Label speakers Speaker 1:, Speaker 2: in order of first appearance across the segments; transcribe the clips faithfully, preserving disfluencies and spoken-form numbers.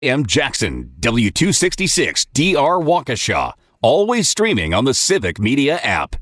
Speaker 1: M. Jackson, W two sixty-six D R Waukesha. Always streaming on the Civic Media app.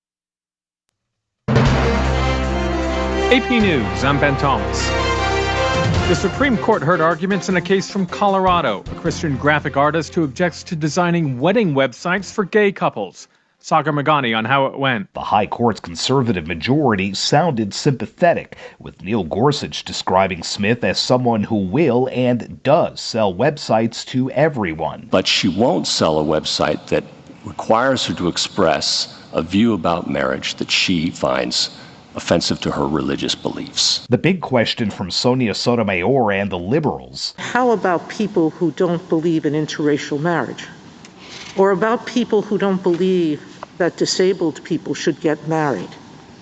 Speaker 2: A P News, I'm Ben Thomas. The Supreme Court heard arguments in a case from Colorado, a Christian graphic artist who objects to designing wedding websites for gay couples. Sagar Magani on how it went.
Speaker 3: The High Court's conservative majority sounded sympathetic, with Neil Gorsuch describing Smith as someone who will and does sell websites to everyone.
Speaker 4: But she won't sell a website that requires her to express a view about marriage that she finds offensive to her religious beliefs.
Speaker 3: The big question from Sonia Sotomayor and the liberals.
Speaker 5: How about people who don't believe in interracial marriage? Or about people who don't believe that disabled people should get married?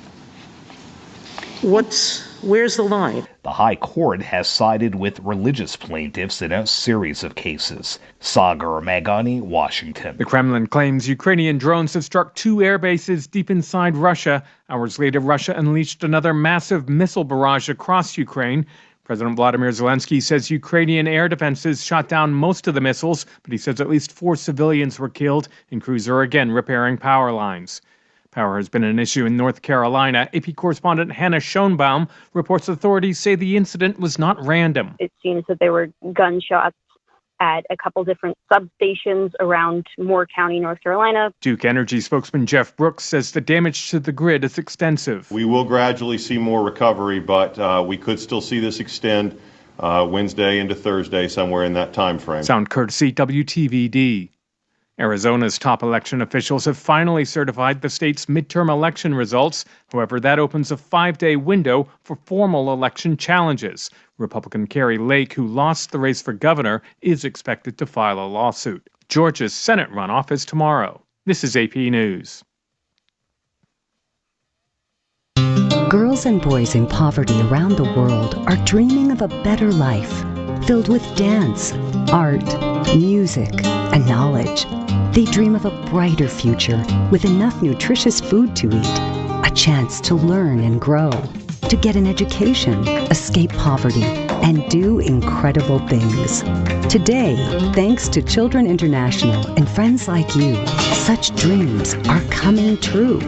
Speaker 5: What's, where's the line?
Speaker 3: The High Court has sided with religious plaintiffs in a series of cases. Sagar Magani, Washington.
Speaker 2: The Kremlin claims Ukrainian drones have struck two air bases deep inside Russia. Hours later, Russia unleashed another massive missile barrage across Ukraine. President Vladimir Zelensky says Ukrainian air defenses shot down most of the missiles, but he says at least four civilians were killed, and crews are again repairing power lines. Power has been an issue in North Carolina. A P correspondent Hannah Schoenbaum reports authorities say the incident was not random.
Speaker 6: It seems that there were gunshots at a couple different substations around Moore County, North Carolina.
Speaker 2: Duke Energy spokesman Jeff Brooks says the damage to the grid is extensive.
Speaker 7: We will gradually see more recovery, but uh, we could still see this extend uh, Wednesday into Thursday, somewhere in that time frame.
Speaker 2: Sound courtesy W T V D. Arizona's top election officials have finally certified the state's midterm election results. However, that opens a five-day window for formal election challenges. Republican Kari Lake, who lost the race for governor, is expected to file a lawsuit. Georgia's Senate runoff is tomorrow. This is A P News.
Speaker 8: Girls and boys in poverty around the world are dreaming of a better life, filled with dance, art, music, and knowledge. They dream of a brighter future with enough nutritious food to eat, a chance to learn and grow, to get an education, escape poverty, and do incredible things. Today, thanks to Children International and friends like you, such dreams are coming true.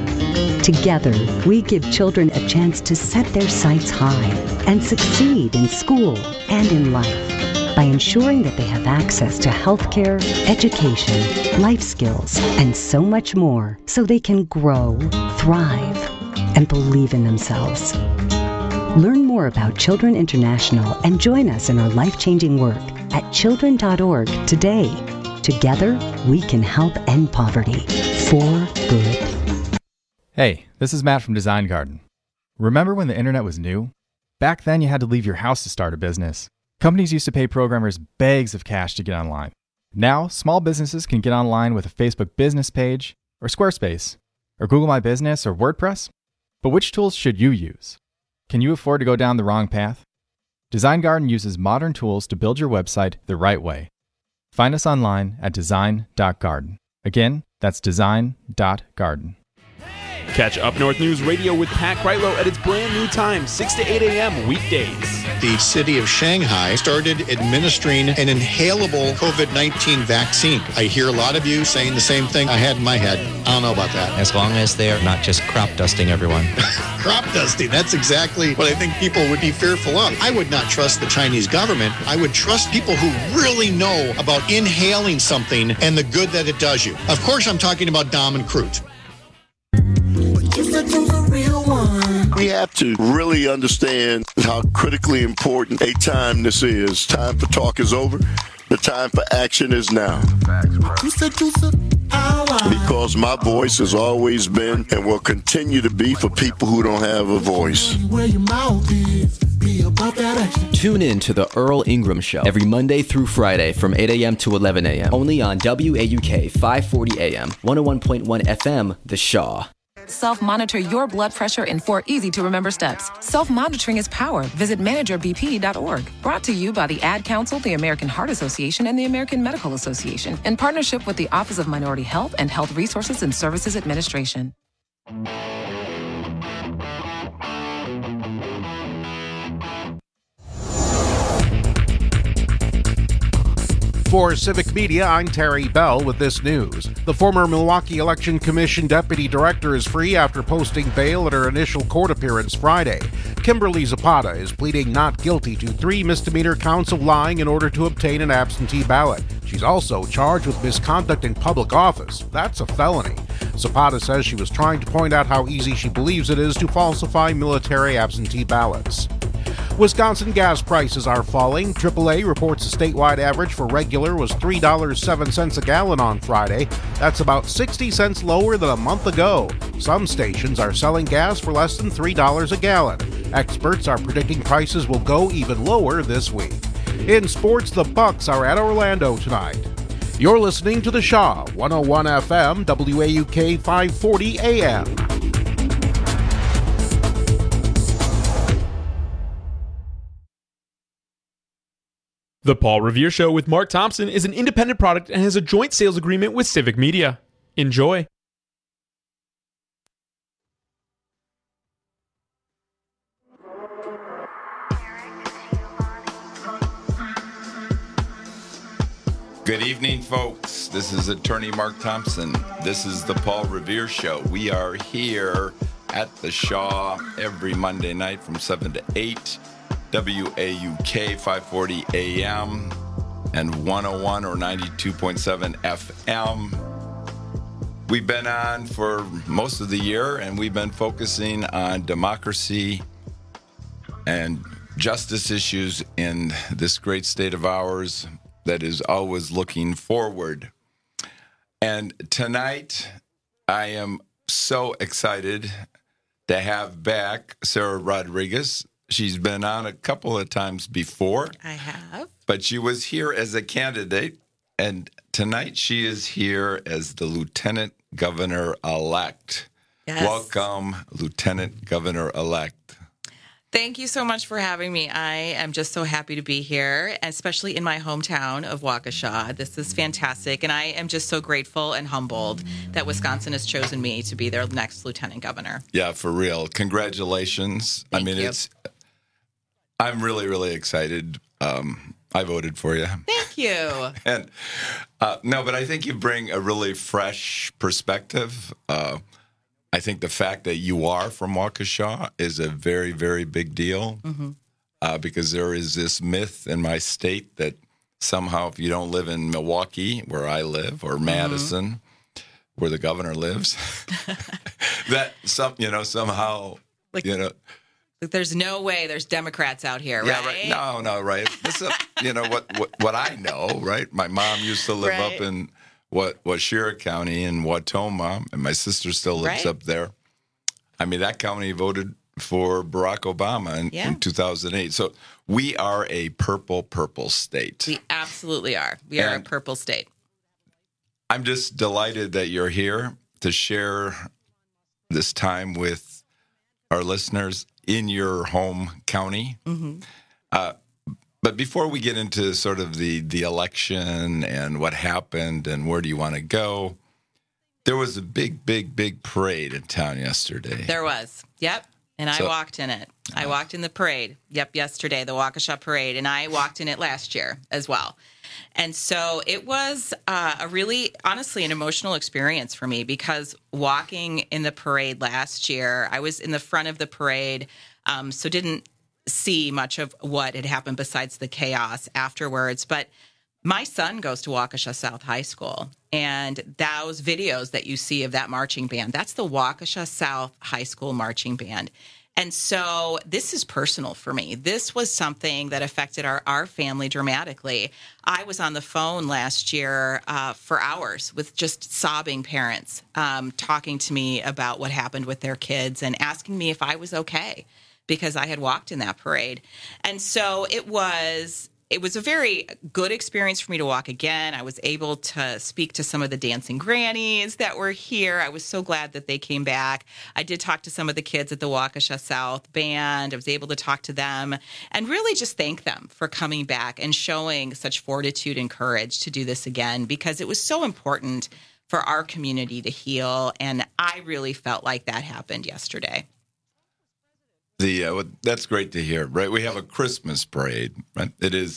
Speaker 8: Together, we give children a chance to set their sights high and succeed in school and in life by ensuring that they have access to healthcare, education, life skills, and so much more so they can grow, thrive, and believe in themselves. Learn more about Children International and join us in our life-changing work at children dot org today. Together, we can help end poverty for good.
Speaker 9: Hey, this is Matt from Design Garden. Remember when the internet was new? Back then you had to leave your house to start a business. Companies used to pay programmers bags of cash to get online. Now, small businesses can get online with a Facebook business page, or Squarespace, or Google My Business, or WordPress. But which tools should you use? Can you afford to go down the wrong path? Design Garden uses modern tools to build your website the right way. Find us online at design dot garden. Again, that's design dot garden.
Speaker 10: Catch Up North News Radio with Pat Kreitlow at its brand new time, six to eight a.m. weekdays.
Speaker 11: The city of Shanghai started administering an inhalable COVID nineteen vaccine. I hear a lot of you saying the same thing I had in my head. I don't know about that.
Speaker 12: As long as they're not just crop dusting everyone.
Speaker 11: Crop dusting, that's exactly what I think people would be fearful of. I would not trust the Chinese government. I would trust people who really know about inhaling something and the good that it does you. Of course, I'm talking about Dom and Crute.
Speaker 13: We have to really understand how critically important a time this is. Time for talk is over. The time for action is now. Because my voice has always been and will continue to be for people who don't have a voice.
Speaker 14: Tune in to The Earl Ingram Show every Monday through Friday from eight a.m. to eleven a.m. only on W A U K five forty A M, one oh one point one F M, The Shaw.
Speaker 15: Self-monitor your blood pressure in four easy-to-remember steps. Self-monitoring is power. Visit manager b p dot org. Brought to you by the Ad Council, the American Heart Association, and the American Medical Association, in partnership with the Office of Minority Health and Health Resources and Services Administration.
Speaker 16: For Civic Media, I'm Terry Bell with this news. The former Milwaukee Election Commission deputy director is free after posting bail at her initial court appearance Friday. Kimberly Zapata is pleading not guilty to three misdemeanor counts of lying in order to obtain an absentee ballot. She's also charged with misconduct in public office. That's a felony. Zapata says she was trying to point out how easy she believes it is to falsify military absentee ballots. Wisconsin gas prices are falling. triple A reports the statewide average for regular was three dollars and seven cents a gallon on Friday. That's about sixty cents lower than a month ago. Some stations are selling gas for less than three dollars a gallon. Experts are predicting prices will go even lower this week. In sports, the Bucks are at Orlando tonight. You're listening to The Shaw, one oh one F M, W A U K five forty A M.
Speaker 10: The Paul Revere Show with Mark Thompson is an independent product and has a joint sales agreement with Civic Media. Enjoy.
Speaker 17: Good evening, folks. This is attorney Mark Thompson. This is the Paul Revere Show. We are here at the Shaw every Monday night from seven to eight. W A U K five forty A M and one oh one or ninety-two point seven F M. We've been on for most of the year, and we've been focusing on democracy and justice issues in this great state of ours that is always looking forward. And tonight, I am so excited to have back Sarah Rodriguez. She's been on a couple of times before.
Speaker 18: I have.
Speaker 17: But she was here as a candidate, and tonight she is here as the Lieutenant Governor-elect.
Speaker 18: Yes.
Speaker 17: Welcome, Lieutenant Governor-elect.
Speaker 18: Thank you so much for having me. I am just so happy to be here, especially in my hometown of Waukesha. This is fantastic, and I am just so grateful and humbled that Wisconsin has chosen me to be their next lieutenant governor.
Speaker 17: Yeah, for real. Congratulations.
Speaker 18: Thank
Speaker 17: I mean,
Speaker 18: you.
Speaker 17: it's. I'm really, really excited. Um, I voted for you.
Speaker 18: Thank you.
Speaker 17: and uh, no, but I think you bring a really fresh perspective. Uh, I think the fact that you are from Waukesha is a very, very big deal
Speaker 18: Mm-hmm.
Speaker 17: uh, because there is this myth in my state that somehow if you don't live in Milwaukee, where I live, or Madison, where the governor lives, that some, you know, somehow,
Speaker 18: Like-
Speaker 17: you know.
Speaker 18: There's no way there's Democrats out here,
Speaker 17: Yeah,
Speaker 18: right?
Speaker 17: right. No, no, right. This is, you know, what, what what I know, right? My mom used to live
Speaker 18: Right.
Speaker 17: up in what Washira County in Wautoma, and my sister still lives
Speaker 18: Right.
Speaker 17: up there. I mean, that county voted for Barack Obama in,
Speaker 18: Yeah.
Speaker 17: in two thousand eight. So we are a purple, purple state.
Speaker 18: We absolutely are. We are
Speaker 17: And-
Speaker 18: a purple state.
Speaker 17: I'm just delighted that you're here to share this time with our listeners in your home county.
Speaker 18: Mm-hmm.
Speaker 17: Uh, but before we get into sort of the, the election and what happened and where do you want to go, there was a big, big, big parade in town yesterday.
Speaker 18: There was. Yep. And I
Speaker 17: So-
Speaker 18: walked in it. I walked in the parade. Yep, yesterday, the Waukesha parade. And I walked in it last year as well. And so it was uh, a really, honestly, an emotional experience for me because walking in the parade last year, I was in the front of the parade, um, so didn't see much of what had happened besides the chaos afterwards. But my son goes to Waukesha South High School, and those videos that you see of that marching band, that's the Waukesha South High School marching band. And so this is personal for me. This was something that affected our, our family dramatically. I was on the phone last year uh, for hours with just sobbing parents um, talking to me about what happened with their kids and asking me if I was okay because I had walked in that parade. And so it was... It was a very good experience for me to walk again. I was able to speak to some of the dancing grannies that were here. I was so glad that they came back. I did talk to some of the kids at the Waukesha South Band. I was able to talk to them and really just thank them for coming back and showing such fortitude and courage to do this again because it was so important for our community to heal. And I really felt like that happened yesterday.
Speaker 17: The uh, well, that's great to hear, right? We have a Christmas parade, right? It is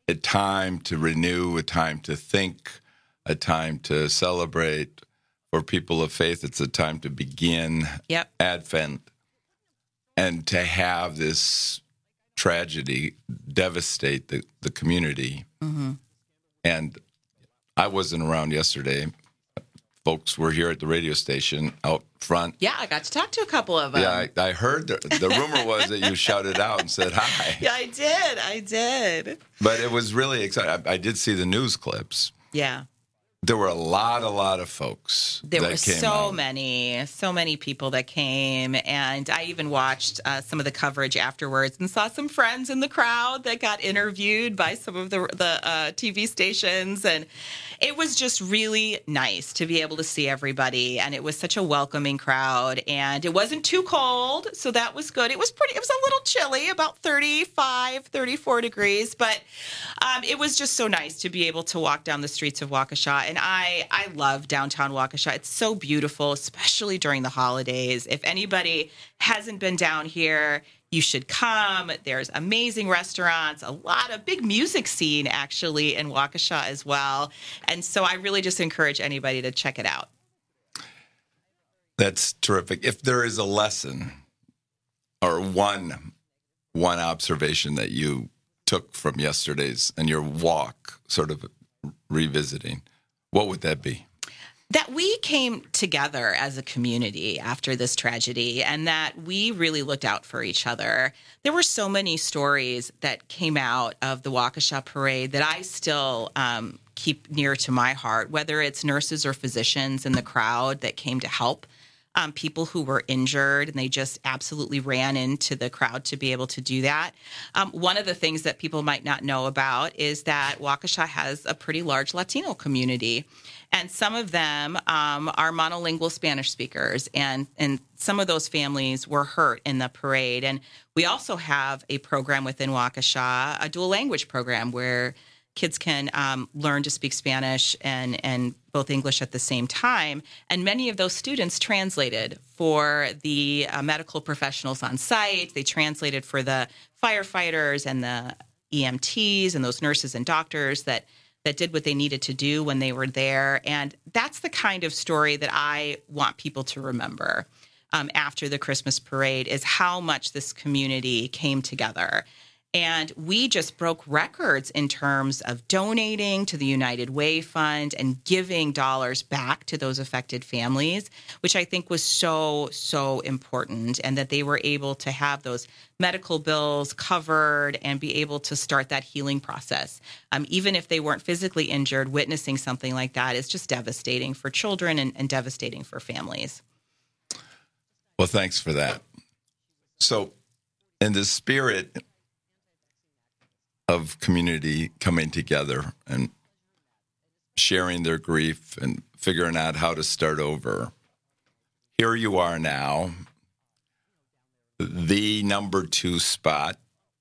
Speaker 17: a time to renew, a time to think, a time to celebrate. For people of faith, it's a time to begin
Speaker 18: yep.
Speaker 17: Advent. And to have this tragedy devastate the, the community.
Speaker 18: Mm-hmm.
Speaker 17: And I wasn't around yesterday. Folks were here at the radio station out front.
Speaker 18: Yeah, I got to talk to a couple of them.
Speaker 17: Yeah, I, I heard the, the rumor was that you shouted out and said hi.
Speaker 18: Yeah, I did. I did.
Speaker 17: But it was really exciting. I, I did see the news clips.
Speaker 18: Yeah.
Speaker 17: There were a lot, a lot of folks.
Speaker 18: There
Speaker 17: that
Speaker 18: were
Speaker 17: came
Speaker 18: so
Speaker 17: out.
Speaker 18: many, so many people that came. And I even watched uh, some of the coverage afterwards and saw some friends in the crowd that got interviewed by some of the, the uh, T V stations. And it was just really nice to be able to see everybody. And it was such a welcoming crowd. And it wasn't too cold, so that was good. It was pretty, it was a little chilly, about thirty-five, thirty-four degrees. But um, it was just so nice to be able to walk down the streets of Waukesha. And I, I love downtown Waukesha. It's so beautiful, especially during the holidays. If anybody hasn't been down here, you should come. There's amazing restaurants, a lot of big music scene actually in Waukesha as well. And so I really just encourage anybody to check it out.
Speaker 17: That's terrific. If there is a lesson or one one observation that you took from yesterday's and your walk, sort of revisiting, what would that be?
Speaker 18: That we came together as a community after this tragedy and that we really looked out for each other. There were so many stories that came out of the Waukesha Parade that I still um, keep near to my heart, whether it's nurses or physicians in the crowd that came to help um, people who were injured, and they just absolutely ran into the crowd to be able to do that. Um, one of the things that people might not know about is that Waukesha has a pretty large Latino community. And some of them um, are monolingual Spanish speakers, and, and some of those families were hurt in the parade. And we also have a program within Waukesha, a dual language program, where kids can um, learn to speak Spanish and, and both English at the same time. And many of those students translated for the uh, medical professionals on site. They translated for the firefighters and the E M Ts and those nurses and doctors that that did what they needed to do when they were there. And that's the kind of story that I want people to remember um, after the Christmas parade, is how much this community came together. And we just broke records in terms of donating to the United Way Fund and giving dollars back to those affected families, which I think was so, so important, and that they were able to have those medical bills covered and be able to start that healing process. Um, even if they weren't physically injured, witnessing something like that is just devastating for children and, and devastating for families.
Speaker 17: Well, thanks for that. So in the spirit of community coming together and sharing their grief and figuring out how to start over, here you are now, the number two spot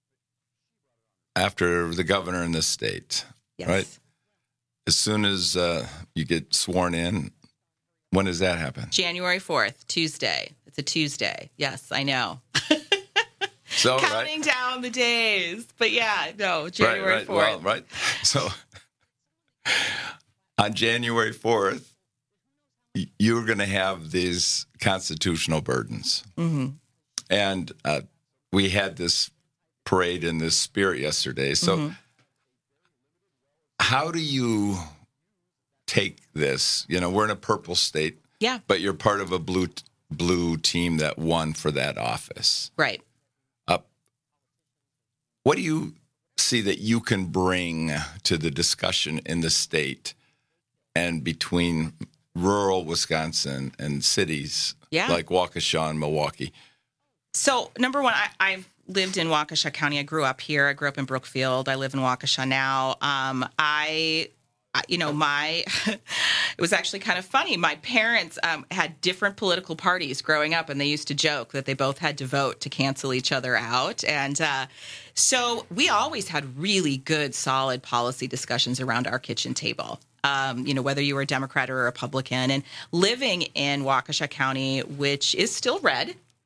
Speaker 17: after the governor in the state,
Speaker 18: yes.
Speaker 17: right? As soon as uh, you get sworn in, when does that happen?
Speaker 18: January fourth, Tuesday. It's a Tuesday. Yes, I know.
Speaker 17: So,
Speaker 18: Counting
Speaker 17: right?
Speaker 18: down the days. But yeah, no, January
Speaker 17: right, right.
Speaker 18: fourth.
Speaker 17: Well, right. So on January fourth, you're going to have these constitutional burdens.
Speaker 18: Mm-hmm.
Speaker 17: And uh, we had this parade in this spirit yesterday. So
Speaker 18: mm-hmm.
Speaker 17: how do you take this? You know, we're in a purple state.
Speaker 18: Yeah.
Speaker 17: But you're part of a blue blue team that won for that office.
Speaker 18: Right.
Speaker 17: What do you see that you can bring to the discussion in the state and between rural Wisconsin and cities
Speaker 18: yeah.
Speaker 17: like Waukesha and Milwaukee?
Speaker 18: So, number one, I, I've lived in Waukesha County. I grew up here. I grew up in Brookfield. I live in Waukesha now. Um, I... You know, my, it was actually kind of funny. My parents um, had different political parties growing up, and they used to joke that they both had to vote to cancel each other out. And uh, so we always had really good, solid policy discussions around our kitchen table. Um, you know, whether you were a Democrat or a Republican. And living in Waukesha County, which is still red,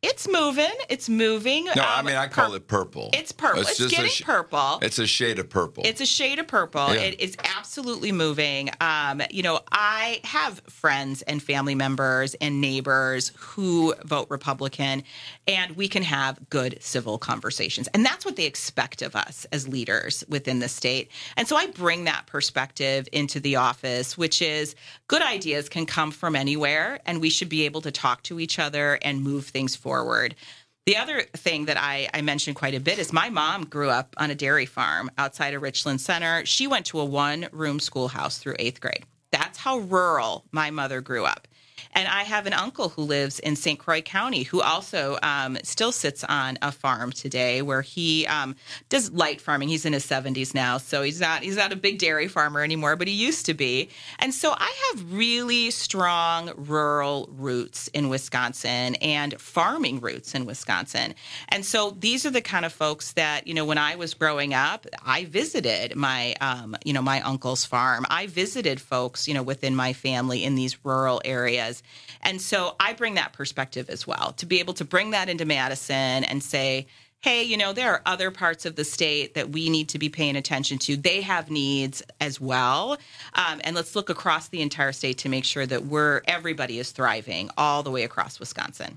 Speaker 18: It's moving. It's moving.
Speaker 17: No,
Speaker 18: um,
Speaker 17: I mean, I call
Speaker 18: pur-
Speaker 17: it purple.
Speaker 18: It's purple. It's,
Speaker 17: just
Speaker 18: getting
Speaker 17: a sh-
Speaker 18: purple.
Speaker 17: It's a shade of purple.
Speaker 18: It's a shade of purple.
Speaker 17: Yeah.
Speaker 18: It is absolutely moving. Um, you know, I have friends and family members and neighbors who vote Republican, and we can have good civil conversations. And that's what they expect of us as leaders within the state. And so I bring that perspective into the office, which is good ideas can come from anywhere, and we should be able to talk to each other and move things forward. The other thing that I, I mentioned quite a bit is my mom grew up on a dairy farm outside of Richland Center. She went to a one-room schoolhouse through eighth grade. That's how rural my mother grew up. And I have an uncle who lives in Saint Croix County who also um, still sits on a farm today where he um, does light farming. He's in his seventies now, so he's not he's not a big dairy farmer anymore, but he used to be. And so I have really strong rural roots in Wisconsin and farming roots in Wisconsin. And so these are the kind of folks that, you know, when I was growing up, I visited my, um, you know, my uncle's farm. I visited folks, you know, within my family in these rural areas. And so I bring that perspective as well, to be able to bring that into Madison and say, hey, you know, there are other parts of the state that we need to be paying attention to. They have needs as well. Um, and let's look across the entire state to make sure that we're everybody is thriving all the way across Wisconsin.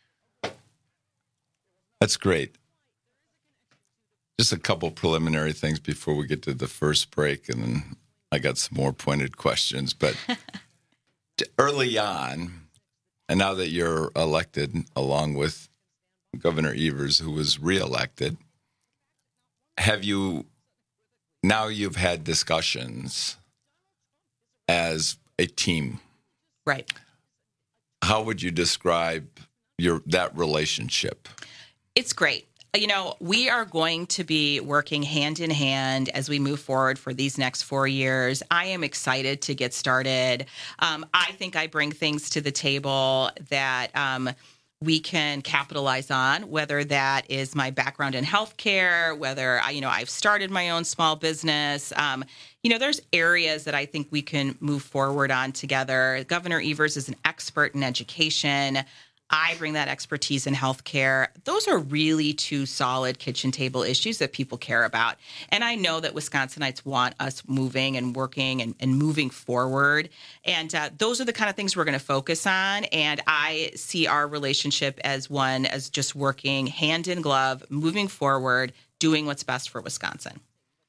Speaker 17: That's great. Just a couple preliminary things before we get to the first break, and then I got some more pointed questions. But early on, and now that you're elected, along with Governor Evers, who was reelected, have you, now you've had discussions as a team.
Speaker 18: Right.
Speaker 17: How would you describe your that relationship?
Speaker 18: It's great. You know, we are going to be working hand in hand as we move forward for these next four years. I am excited to get started. Um, I think I bring things to the table that um, we can capitalize on, whether that is my background in healthcare, whether, I, you know, I've started my own small business. Um, you know, there's areas that I think we can move forward on together. Governor Evers is an expert in education. I bring that expertise in healthcare. Those are really two solid kitchen table issues that people care about. And I know that Wisconsinites want us moving and working and, and moving forward. And uh, those are the kind of things we're going to focus on. And I see our relationship as one, as just working hand in glove, moving forward, doing what's best for Wisconsin.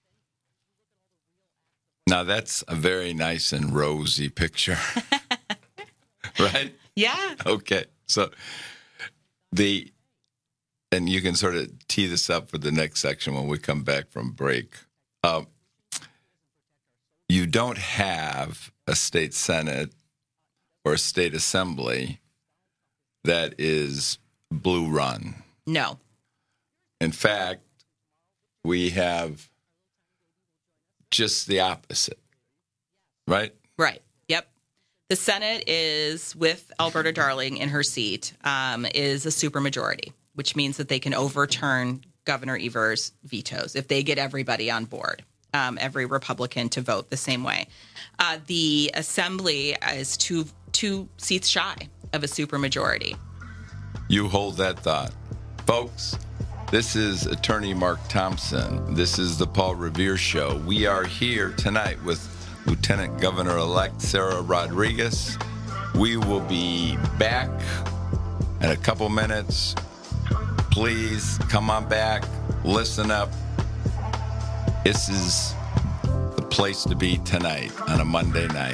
Speaker 17: Now, that's a very nice and rosy picture, right?
Speaker 18: Yeah.
Speaker 17: Okay. So the, and you can sort of tee this up for the next section when we come back from break. Um, you don't have a state senate or a state assembly that is blue run.
Speaker 18: No.
Speaker 17: In fact, we have just the opposite, right?
Speaker 18: Right. Yep. The Senate is, with Alberta Darling in her seat, um, is a supermajority, which means that they can overturn Governor Evers' vetoes if they get everybody on board, um, every Republican to vote the same way. Uh, the Assembly is two two seats shy of a supermajority.
Speaker 17: You hold that thought. Folks, this is Attorney Mark Thompson. This is the Paul Revere Show. We are here tonight with Lieutenant Governor-elect Sarah Rodriguez. We will be back in a couple minutes. Please come on back, listen up. This is the place to be tonight on a Monday night.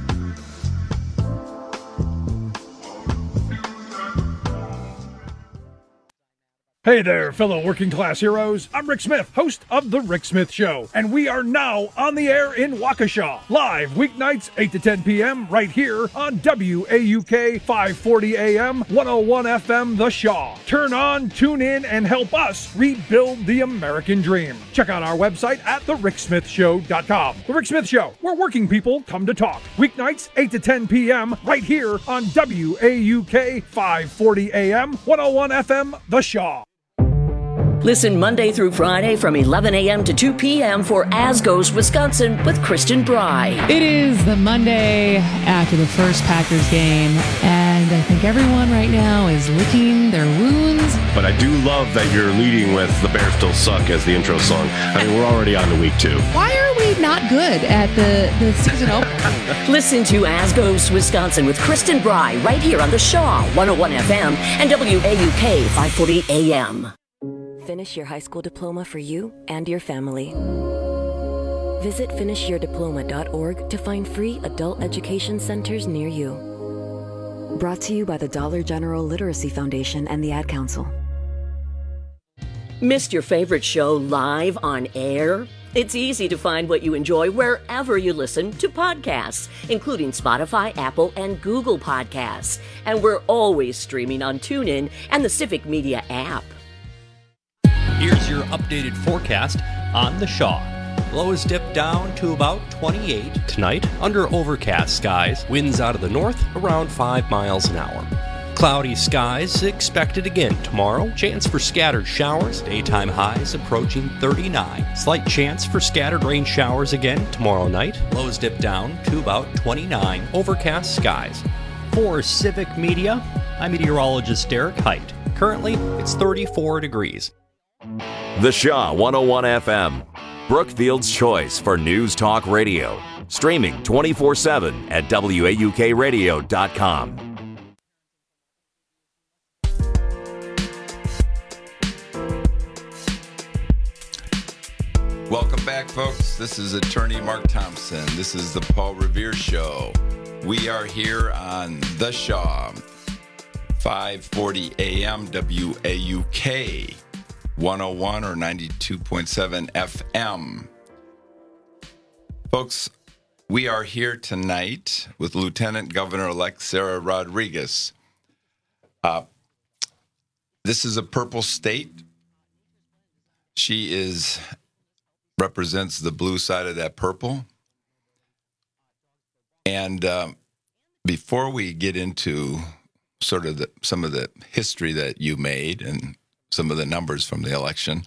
Speaker 19: Hey there, fellow working class heroes. I'm Rick Smith, host of The Rick Smith Show, and we are now on the air in Waukesha, live weeknights eight to ten p.m. right here on W A U K five forty A M, one oh one F M The Shaw. Turn on, tune in, and help us rebuild the American dream. Check out our website at the rick smith show dot com. The Rick Smith Show, where working people come to talk. Weeknights eight to ten p.m. right here on W A U K five forty A M, one oh one F M The Shaw.
Speaker 20: Listen Monday through Friday from eleven a.m. to two p.m. for As Goes Wisconsin with Kristen Bry.
Speaker 21: It is the Monday after the first Packers game, and I think everyone right now is licking their wounds.
Speaker 22: But I do love that you're leading with The Bears Still Suck as the intro song. I mean, we're already on to week two.
Speaker 21: Why are we not good at the, the season opener?
Speaker 20: Listen to As Goes Wisconsin with Kristen Bry right here on the Shaw one oh one F M and W A U K five forty A M.
Speaker 23: Finish your high school diploma for you and your family. Visit finish your diploma dot org to find free adult education centers near you. Brought to you by the Dollar General Literacy Foundation and the Ad Council.
Speaker 20: Missed your favorite show live on air? It's easy to find what you enjoy wherever you listen to podcasts, including Spotify, Apple, and Google Podcasts. And we're always streaming on TuneIn and the Civic Media app.
Speaker 24: Here's your updated forecast on the Shaw. Lows dip down to about twenty-eight tonight under overcast skies. Winds out of the north around five miles an hour. Cloudy skies expected again tomorrow. Chance for scattered showers. Daytime highs approaching thirty-nine. Slight chance for scattered rain showers again tomorrow night. Lows dip down to about twenty-nine. Overcast skies. For Civic Media, I'm meteorologist Derek Height. Currently, it's thirty-four degrees.
Speaker 1: The Shaw one oh one F M, Brookfield's choice for news talk radio. Streaming twenty-four seven at W A U K radio dot com.
Speaker 17: Welcome back, folks. This is attorney Mark Thompson. This is the Paul Revere Show. We are here on The Shaw, five forty A M W A U K. one oh one or ninety-two point seven F M. Folks, we are here tonight with Lieutenant Governor-elect Sarah Rodriguez. Uh, this is a purple state. She is represents the blue side of that purple. And uh, before we get into sort of the, some of the history that you made and some of the numbers from the election,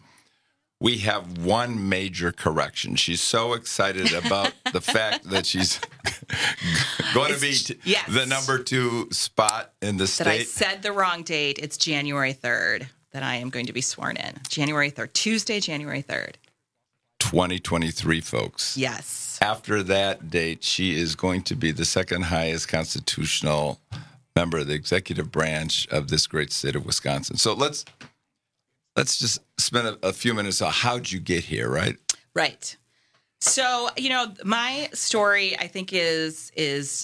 Speaker 17: we have one major correction. She's so excited about the fact that she's going to be t-
Speaker 18: yes.
Speaker 17: the number two spot in the state.
Speaker 18: That I said the wrong date. It's January third that I am going to be sworn in. January third, Tuesday, January third.
Speaker 17: twenty twenty-three, folks.
Speaker 18: Yes.
Speaker 17: After that date, she is going to be the second highest constitutional member of the executive branch of this great state of Wisconsin. So let's let's just spend a, a few minutes on how'd you get here, right?
Speaker 18: Right. So, you know, my story, I think, is is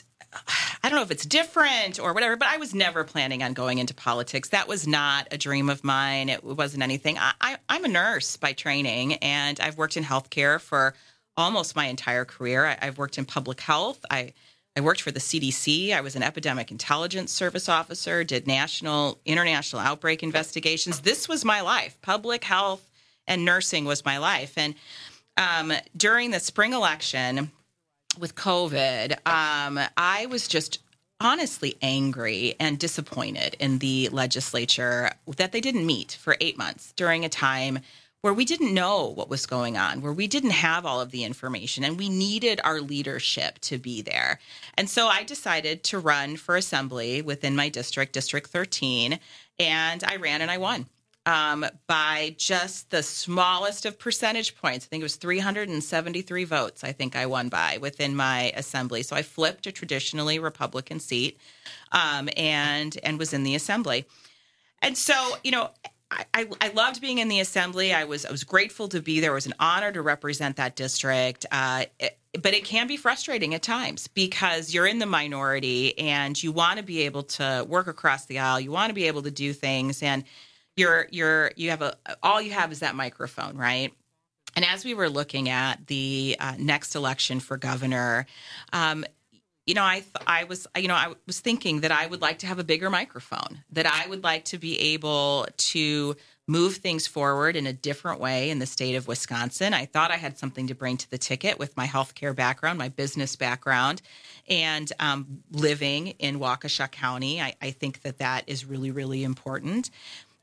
Speaker 18: I don't know if it's different or whatever, but I was never planning on going into politics. That was not a dream of mine. It wasn't anything. I, I, I'm a nurse by training, and I've worked in healthcare for almost my entire career. I, I've worked in public health. I, I worked for the C D C. I was an epidemic intelligence service officer, did national, international outbreak investigations. This was my life. Public health and nursing was my life. And um, during the spring election with COVID, um, I was just honestly angry and disappointed in the legislature that they didn't meet for eight months during a time where we didn't know what was going on, where we didn't have all of the information, and we needed our leadership to be there. And so I decided to run for assembly within my district, District thirteen, and I ran and I won. Um, by just the smallest of percentage points. I think it was three hundred seventy-three votes I think I won by within my assembly. So I flipped a traditionally Republican seat um, and and was in the assembly. And so, you know, I, I, I loved being in the assembly. I was I was grateful to be there. It was an honor to represent that district. Uh, it, but it can be frustrating at times because you're in the minority and you want to be able to work across the aisle. You want to be able to do things, and You're you're you have a all you have is that microphone, right? And as we were looking at the uh, next election for governor, um, you know, I th- I was you know I was thinking that I would like to have a bigger microphone, that I would like to be able to move things forward in a different way in the state of Wisconsin. I thought I had something to bring to the ticket with my healthcare background, my business background, and um, living in Waukesha County. I, I think that that is really really important.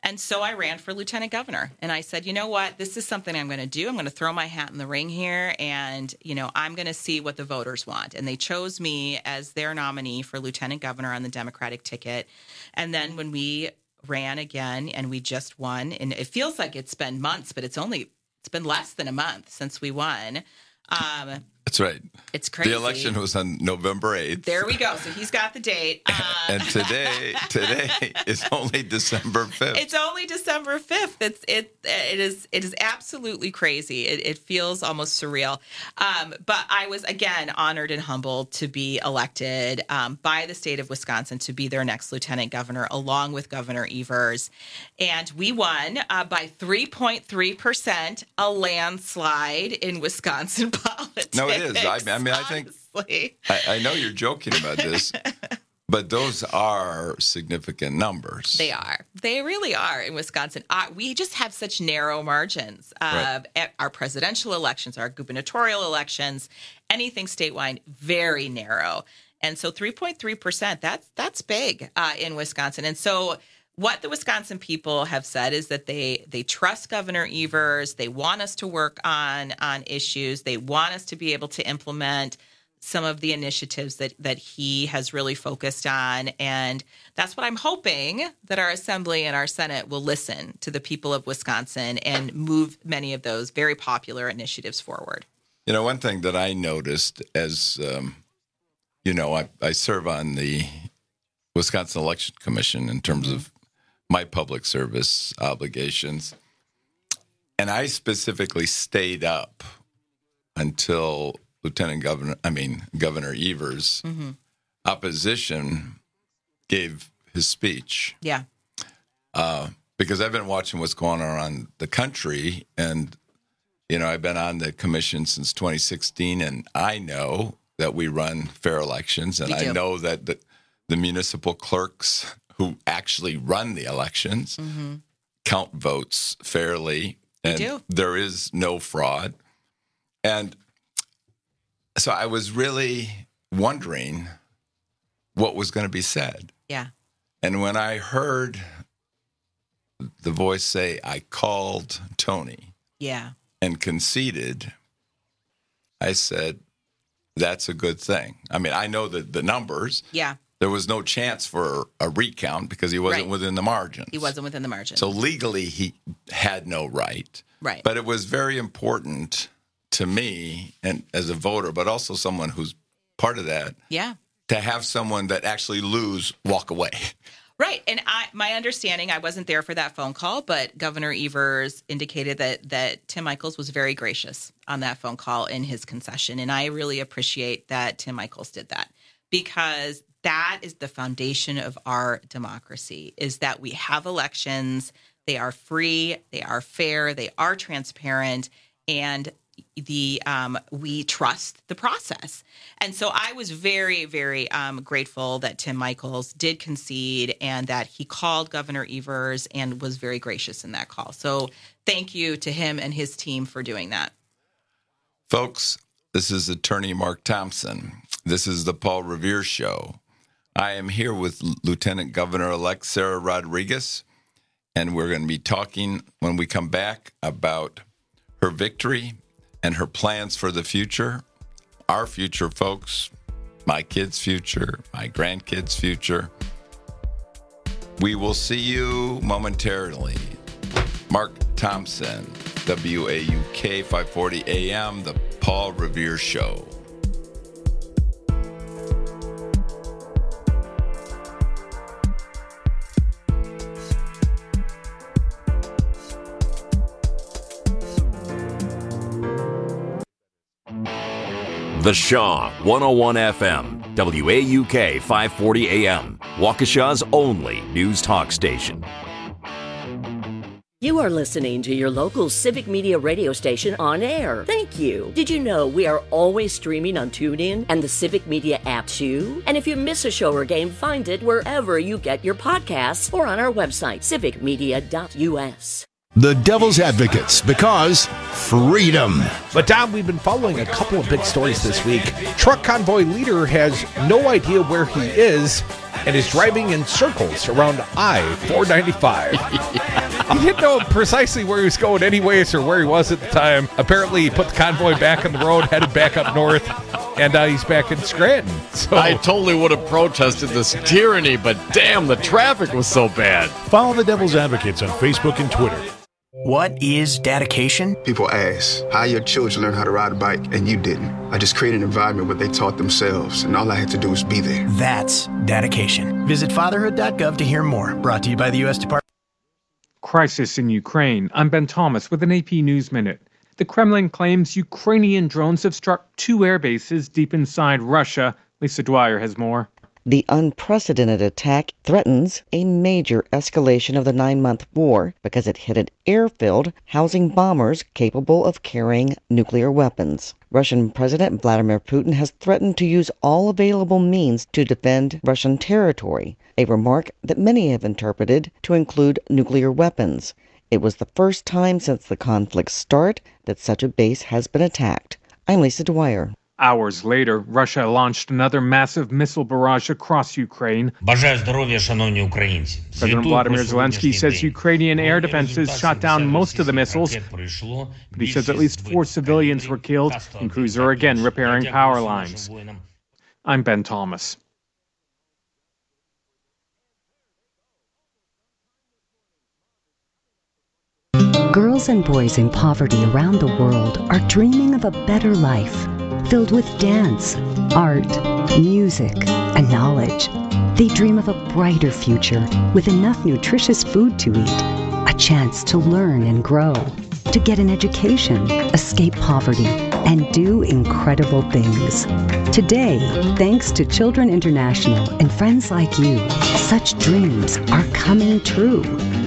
Speaker 18: And so I ran for lieutenant governor. And I said, you know what? This is something I'm going to do. I'm going to throw my hat in the ring here. And, you know, I'm going to see what the voters want. And they chose me as their nominee for lieutenant governor on the Democratic ticket. And then when we ran again and we just won, and it feels like it's been months, but it's only, it's been less than a month since we won. Um,
Speaker 17: That's right.
Speaker 18: It's crazy.
Speaker 17: The election was on November eighth.
Speaker 18: There we go. So he's got the date. Uh,
Speaker 17: and today, today is only December fifth.
Speaker 18: It's only December fifth. It's it it is it is absolutely crazy. It, it feels almost surreal. Um, but I was again honored and humbled to be elected um, by the state of Wisconsin to be their next lieutenant governor, along with Governor Evers, and we won uh, by three point three percent, a landslide in Wisconsin politics.
Speaker 17: No, it is. I, I mean, I think I, I know you're joking about this, but those are significant numbers.
Speaker 18: They are. They really are in Wisconsin. Uh, we just have such narrow margins. Uh, right. Our presidential elections, our gubernatorial elections, anything statewide, very narrow. And so three point three percent, that's that's big uh, in Wisconsin. And so what the Wisconsin people have said is that they they trust Governor Evers. They want us to work on on issues. They want us to be able to implement some of the initiatives that that he has really focused on. And that's what I'm hoping, that our Assembly and our Senate will listen to the people of Wisconsin and move many of those very popular initiatives forward.
Speaker 17: You know, one thing that I noticed as, um, you know, I, I serve on the Wisconsin Election Commission in terms mm-hmm. of my public service obligations. And I specifically stayed up until Lieutenant Governor, I mean, Governor Evers' mm-hmm. opposition gave his speech.
Speaker 18: Yeah.
Speaker 17: Uh, because I've been watching what's going on around the country. And, you know, I've been on the commission since twenty sixteen, and I know that we run fair elections. And I know that the, the municipal clerks who actually run the elections mm-hmm. count votes fairly, and
Speaker 18: do.
Speaker 17: There is no fraud. And so I was really wondering what was going to be said.
Speaker 18: Yeah.
Speaker 17: And when I heard the voice say, I called Tony
Speaker 18: yeah.
Speaker 17: and conceded, I said, that's a good thing. I mean, I know that the numbers.
Speaker 18: Yeah.
Speaker 17: There was no chance for a recount because he wasn't
Speaker 18: right.
Speaker 17: within the margins.
Speaker 18: He wasn't within the margins.
Speaker 17: So legally, he had no right.
Speaker 18: Right.
Speaker 17: But it was very important to me, and as a voter, but also someone who's part of that,
Speaker 18: yeah,
Speaker 17: to have someone that actually lose walk away.
Speaker 18: Right. And I, my understanding, I wasn't there for that phone call, but Governor Evers indicated that that Tim Michels was very gracious on that phone call in his concession. And I really appreciate that Tim Michels did that, because that is the foundation of our democracy, is that we have elections. They are free, they are fair, they are transparent, and the um, we trust the process. And so I was very, very um, grateful that Tim Michels did concede and that he called Governor Evers and was very gracious in that call. So thank you to him and his team for doing that.
Speaker 17: Folks, this is Attorney Mark Thompson. This is the Paul Revere Show. I am here with Lieutenant Governor-elect Sarah Rodriguez, and we're going to be talking when we come back about her victory and her plans for the future, our future, folks, my kids' future, my grandkids' future. We will see you momentarily. Mark Thompson, W A U K five forty A M, the Paul Revere Show.
Speaker 1: The Shaw, one oh one F M, W A U K five forty A M, Waukesha's only news talk station.
Speaker 20: You are listening to your local Civic Media radio station on air. Thank you. Did you know we are always streaming on TuneIn and the Civic Media app too? And if you miss a show or game, find it wherever you get your podcasts or on our website, civic media dot U S.
Speaker 3: The Devil's Advocates, because freedom.
Speaker 19: But Tom, we've been following a couple of big stories this week. Truck convoy leader has no idea where he is,
Speaker 4: and is driving in circles around I four ninety-five. He didn't know precisely where he was going anyways or where he was at the time. Apparently, he put the convoy back on the road, headed back up north, and now he's back in Scranton. So
Speaker 5: I totally would have protested this tyranny, but damn, the traffic was so bad.
Speaker 6: Follow the Devil's Advocates on Facebook and Twitter.
Speaker 7: What is dedication?
Speaker 25: People ask, how your children learn how to ride a bike and you didn't? I just created an environment where they taught themselves, and all I had to do was be there.
Speaker 7: That's dedication. Visit fatherhood dot gov to hear more. Brought to you by the U S Department.
Speaker 2: Crisis in Ukraine. I'm Ben Thomas with an A P News Minute. The Kremlin claims Ukrainian drones have struck two air bases deep inside Russia. Lisa Dwyer has more.
Speaker 26: The unprecedented attack threatens a major escalation of the nine-month war because it hit an airfield housing bombers capable of carrying nuclear weapons. Russian President Vladimir Putin has threatened to use all available means to defend Russian territory, a remark that many have interpreted to include nuclear weapons. It was the first time since the conflict's start that such a base has been attacked. I'm Lisa Dwyer.
Speaker 2: Hours later, Russia launched another massive missile barrage across Ukraine.
Speaker 27: Бажаю здоров'я, шановні українці.
Speaker 2: President Vladimir Zelensky says Ukrainian air defenses shot down most of the missiles, but he says at least four civilians were killed, and crews are again repairing power lines. I'm Ben Thomas.
Speaker 8: Girls and boys in poverty around the world are dreaming of a better life, filled with dance, art, music, and knowledge. They dream of a brighter future with enough nutritious food to eat, a chance to learn and grow, to get an education, escape poverty, and do incredible things. Today, thanks to Children International and friends like you, such dreams are coming true.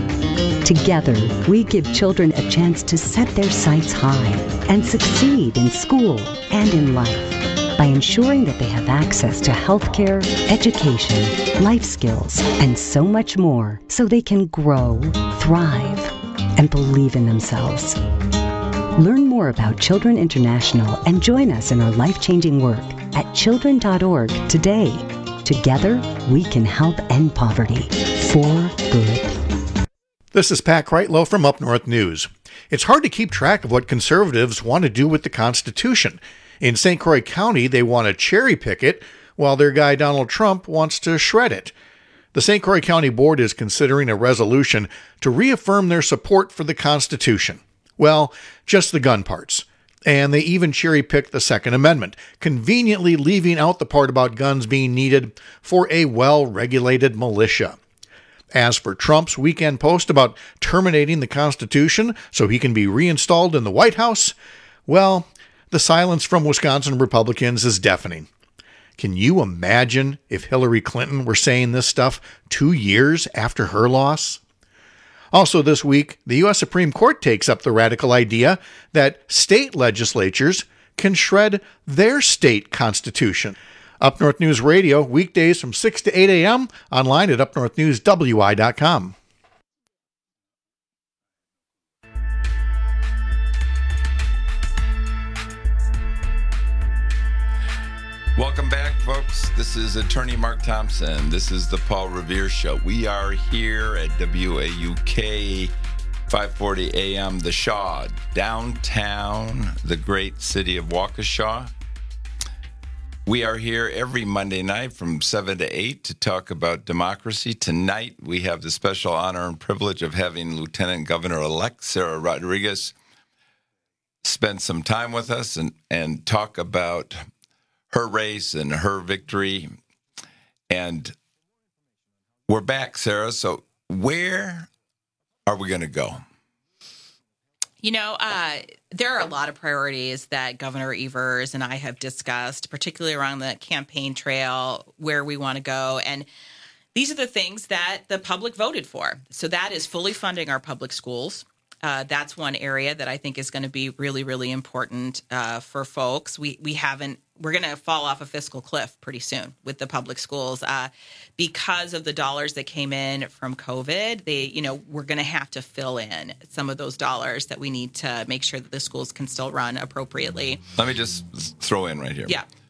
Speaker 8: Together, we give children a chance to set their sights high and succeed in school and in life by ensuring that they have access to healthcare, education, life skills, and so much more so they can grow, thrive, and believe in themselves. Learn more about Children International and join us in our life-changing work at children dot org today. Together, we can help end poverty for good.
Speaker 3: This is Pat Kreitlow from Up North News. It's hard to keep track of what conservatives want to do with the Constitution. In Saint Croix County, they want to cherry pick it, while their guy Donald Trump wants to shred it. The Saint Croix County Board is considering a resolution to reaffirm their support for the Constitution. Well, just the gun parts. And they even cherry-picked the Second Amendment, conveniently leaving out the part about guns being needed for a well-regulated militia. As for Trump's weekend post about terminating the Constitution so he can be reinstalled in the White House, well, the silence from Wisconsin Republicans is deafening. Can you imagine if Hillary Clinton were saying this stuff two years after her loss? Also this week, the U S Supreme Court takes up the radical idea that state legislatures can shred their state constitution. Up North News Radio, weekdays from six to eight a.m., online at up north news w i dot com.
Speaker 17: Welcome back, folks. This is Attorney Mark Thompson. This is the Paul Revere Show. We are here at W A U K five forty A M, The Shaw, downtown, the great city of Waukesha. We are here every Monday night from seven to eight to talk about democracy. Tonight, we have the special honor and privilege of having Lieutenant Governor-elect Sarah Rodriguez spend some time with us and, and talk about her race and her victory. And we're back, Sarah. So where are we going to go?
Speaker 18: You know, uh, there are a lot of priorities that Governor Evers and I have discussed, particularly around the campaign trail, where we want to go. And these are the things that the public voted for. So that is fully funding our public schools. Uh, that's one area that I think is going to be really, really important uh, for folks. We we haven't. We're going to fall off a fiscal cliff pretty soon with the public schools uh, because of the dollars that came in from COVID. They, you know, we're going to have to fill in some of those dollars that we need to make sure that the schools can still run appropriately.
Speaker 17: Let me just throw in right here.
Speaker 18: Yeah.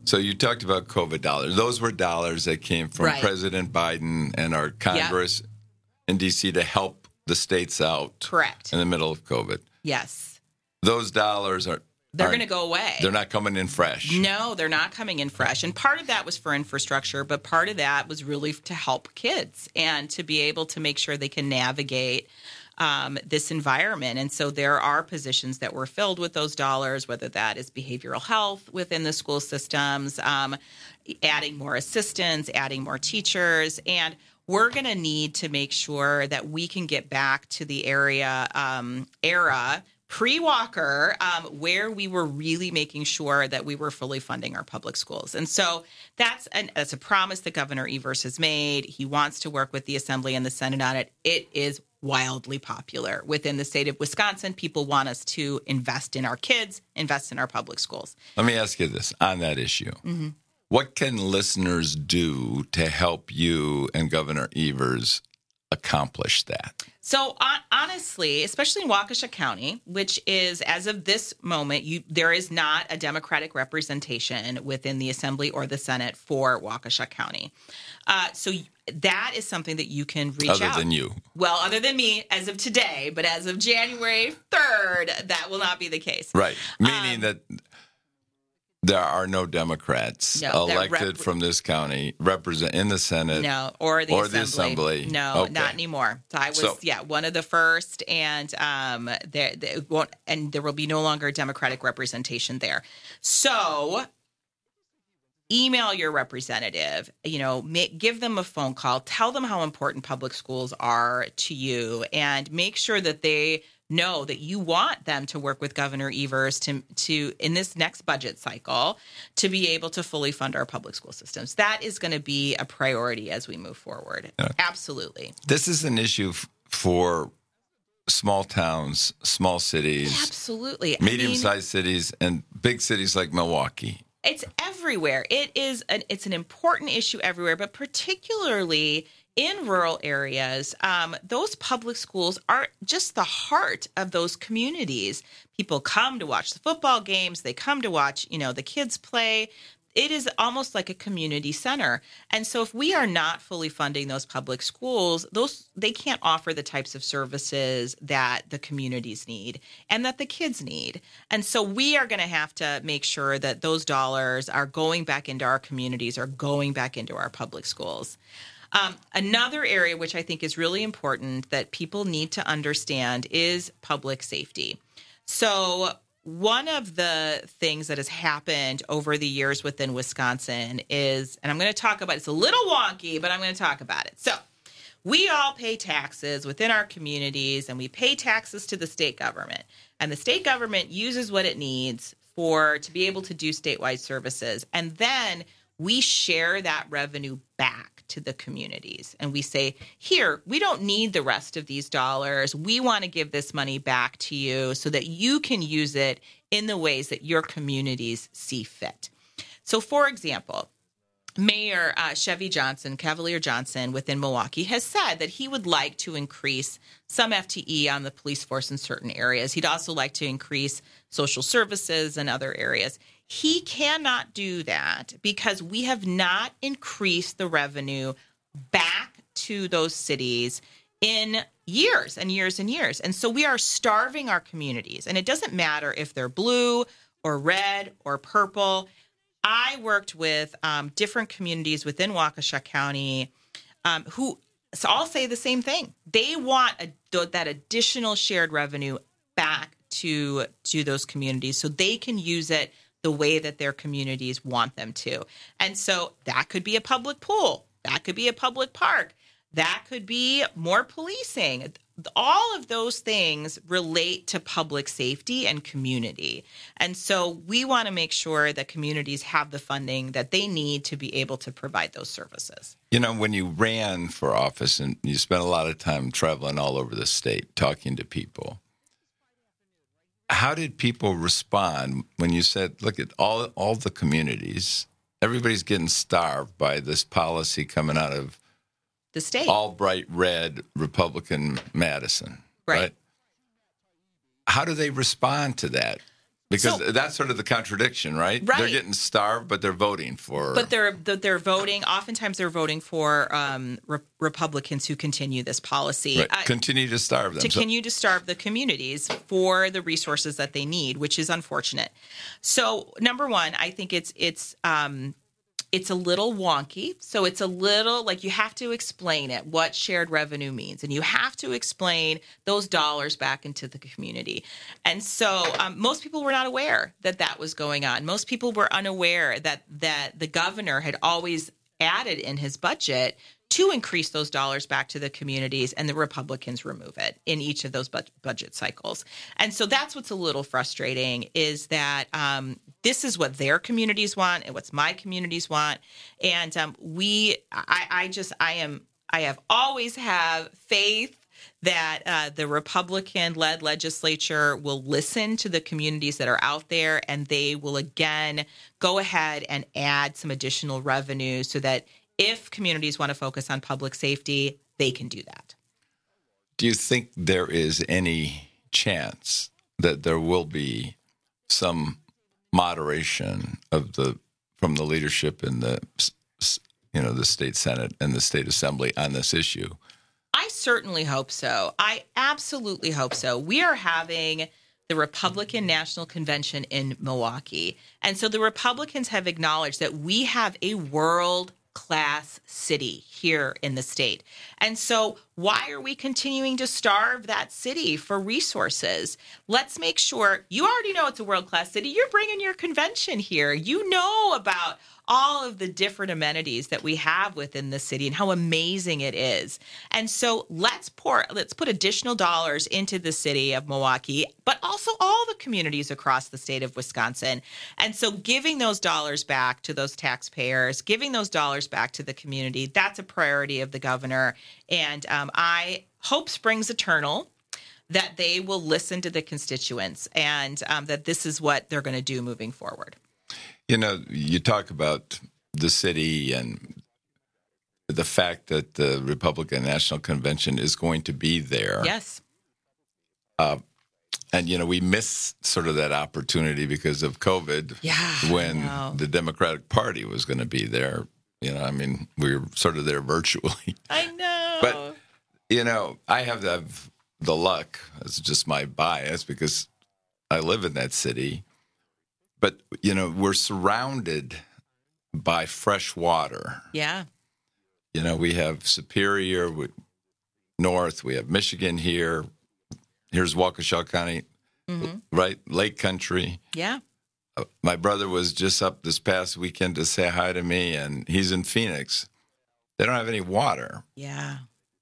Speaker 17: So you talked about COVID dollars. Those were dollars that came from
Speaker 18: Right.
Speaker 17: President Biden and our Congress in D C to help the states out.
Speaker 18: Correct.
Speaker 17: In the middle of COVID.
Speaker 18: Yes.
Speaker 17: Those dollars are
Speaker 18: They're
Speaker 17: aren't-
Speaker 18: going to go away.
Speaker 17: They're not coming in fresh.
Speaker 18: No, they're not coming in fresh. And part of that was for infrastructure, but part of that was really to help kids and to be able to make sure they can navigate um, this environment. And so there are positions that were filled with those dollars, whether that is behavioral health within the school systems, um, adding more assistants, adding more teachers. And we're going to need to make sure that we can get back to the area um, era pre-Walker, um, where we were really making sure that we were fully funding our public schools. And so that's, an, that's a promise that Governor Evers has made. He wants to work with the Assembly and the Senate on it. It is wildly popular within the state of Wisconsin. People want us to invest in our kids, invest in our public schools.
Speaker 17: Let me ask you this on that issue.
Speaker 18: Mm-hmm.
Speaker 17: What can listeners do to help you and Governor Evers accomplish that?
Speaker 18: So on, honestly, especially in Waukesha County, which is, as of this moment, you there is not a Democratic representation within the Assembly or the Senate for Waukesha County. Uh, so that is something that you can reach
Speaker 17: Other
Speaker 18: out.
Speaker 17: than you.
Speaker 18: Well, other than me, as of today, but as of January third, that will not be the case.
Speaker 17: Right. Meaning
Speaker 18: Um,
Speaker 17: that there are no Democrats
Speaker 18: No, that
Speaker 17: elected
Speaker 18: rep-
Speaker 17: from this county represent in the Senate.
Speaker 18: No, or the
Speaker 17: or
Speaker 18: assembly.
Speaker 17: the assembly.
Speaker 18: No,
Speaker 17: Okay.
Speaker 18: not anymore. So I was,
Speaker 17: So-
Speaker 18: yeah, one of the first, and um, there, there won't, and there will be no longer Democratic representation there. So, email your representative. You know, make, give them a phone call. Tell them how important public schools are to you, and make sure that they know that you want them to work with Governor Evers to, to in this next budget cycle to be able to fully fund our public school systems. That is going to be a priority as we move forward.
Speaker 17: Yeah.
Speaker 18: Absolutely.
Speaker 17: This is an issue f- for small towns, small cities,
Speaker 18: Absolutely. I mean,
Speaker 17: medium-sized cities, and big cities like Milwaukee.
Speaker 18: It's everywhere. It is an it's an important issue everywhere, but particularly in rural areas, um, those public schools are just the heart of those communities. People come to watch the football games. They come to watch, you know, the kids play. It is almost like a community center. And so if we are not fully funding those public schools, those they can't offer the types of services that the communities need and that the kids need. And so we are going to have to make sure that those dollars are going back into our communities, are going back into our public schools. Um, another area which I think is really important that people need to understand is public safety. So one of the things that has happened over the years within Wisconsin is, and I'm going to talk about, it's a little wonky, but I'm going to talk about it. So we all pay taxes within our communities, and we pay taxes to the state government. And the state government uses what it needs for to be able to do statewide services. And then we share that revenue back to the communities. And we say, here, we don't need the rest of these dollars. We want to give this money back to you so that you can use it in the ways that your communities see fit. So, for example, Mayor uh, Chevy Johnson, Cavalier Johnson within Milwaukee has said that he would like to increase some F T E on the police force in certain areas. He'd also like to increase social services and other areas. He cannot do that because we have not increased the revenue back to those cities in years and years and years. And so we are starving our communities. And it doesn't matter if they're blue or red or purple. I worked with um, different communities within Waukesha County um, who so all say the same thing. They want a, that additional shared revenue back to, to those communities so they can use it the way that their communities want them to. And so that could be a public pool. That could be a public park. That could be more policing. All of those things relate to public safety and community. And so we want to make sure that communities have the funding that they need to be able to provide those services.
Speaker 17: You know, when you ran for office and you spent a lot of time traveling all over the state talking to people, how did people respond when you said, look at all all the communities, everybody's getting starved by this policy coming out of
Speaker 18: the state,
Speaker 17: all bright red Republican Madison,
Speaker 18: right?
Speaker 17: right? How do they respond to that? Because
Speaker 18: So-
Speaker 17: that's sort of the contradiction, right?
Speaker 18: Right.
Speaker 17: They're getting starved, but they're voting for.
Speaker 18: But they're they're voting. Oftentimes, they're voting for um, re- Republicans who continue this policy.
Speaker 17: Right.
Speaker 18: Uh,
Speaker 17: continue to starve them.
Speaker 18: to
Speaker 17: So-
Speaker 18: continue to starve the communities for the resources that they need, which is unfortunate. So, number one, I think it's it's um, it's a little wonky. So it's a little like you have to explain it, what shared revenue means, and you have to explain those dollars back into the community. And so um, most people were not aware that that was going on. Most people were unaware that that the governor had always added in his budget to increase those dollars back to the communities, and the Republicans remove it in each of those bu- budget cycles. And so that's what's a little frustrating is that um, this is what their communities want and what's my communities want. And um, we, I, I just, I am, I have always have faith that uh, the Republican-led legislature will listen to the communities that are out there, and they will again go ahead and add some additional revenue so that if communities want to focus on public safety, they can do that.
Speaker 17: Do you think there is any chance that there will be some moderation of the from the leadership in the you know the state Senate and the state assembly on this issue?
Speaker 18: I certainly hope so. I absolutely hope so. We are having the Republican National Convention in Milwaukee. And so the Republicans have acknowledged that we have a world class city here in the state. And so why are we continuing to starve that city for resources? Let's make sure you already know it's a world class city. You're bringing your convention here. You know about all of the different amenities that we have within the city and how amazing it is. And so let's pour, let's put additional dollars into the city of Milwaukee, but also all the communities across the state of Wisconsin. And so giving those dollars back to those taxpayers, giving those dollars back to the community, that's a priority of the governor. And um, I hope springs eternal that they will listen to the constituents and um, that this is what they're going to do moving forward.
Speaker 17: You know, you talk about the city and the fact that the Republican National Convention is going to be there.
Speaker 18: Yes.
Speaker 17: Uh, and, you know, we missed sort of that opportunity because of COVID.
Speaker 18: Yeah.
Speaker 17: When the Democratic Party was going to be there. You know, I mean, we were sort of there virtually.
Speaker 18: I know.
Speaker 17: But, you know, I have the, the luck, it's just my bias because I live in that city. But, you know, we're surrounded by fresh water.
Speaker 18: Yeah.
Speaker 17: You know, we have Superior North, we have Michigan here. Here's Waukesha County, mm-hmm. right? Lake Country.
Speaker 18: Yeah.
Speaker 17: Uh, my brother was just up this past weekend to say hi to me, and he's in Phoenix. They don't have any water.
Speaker 18: Yeah.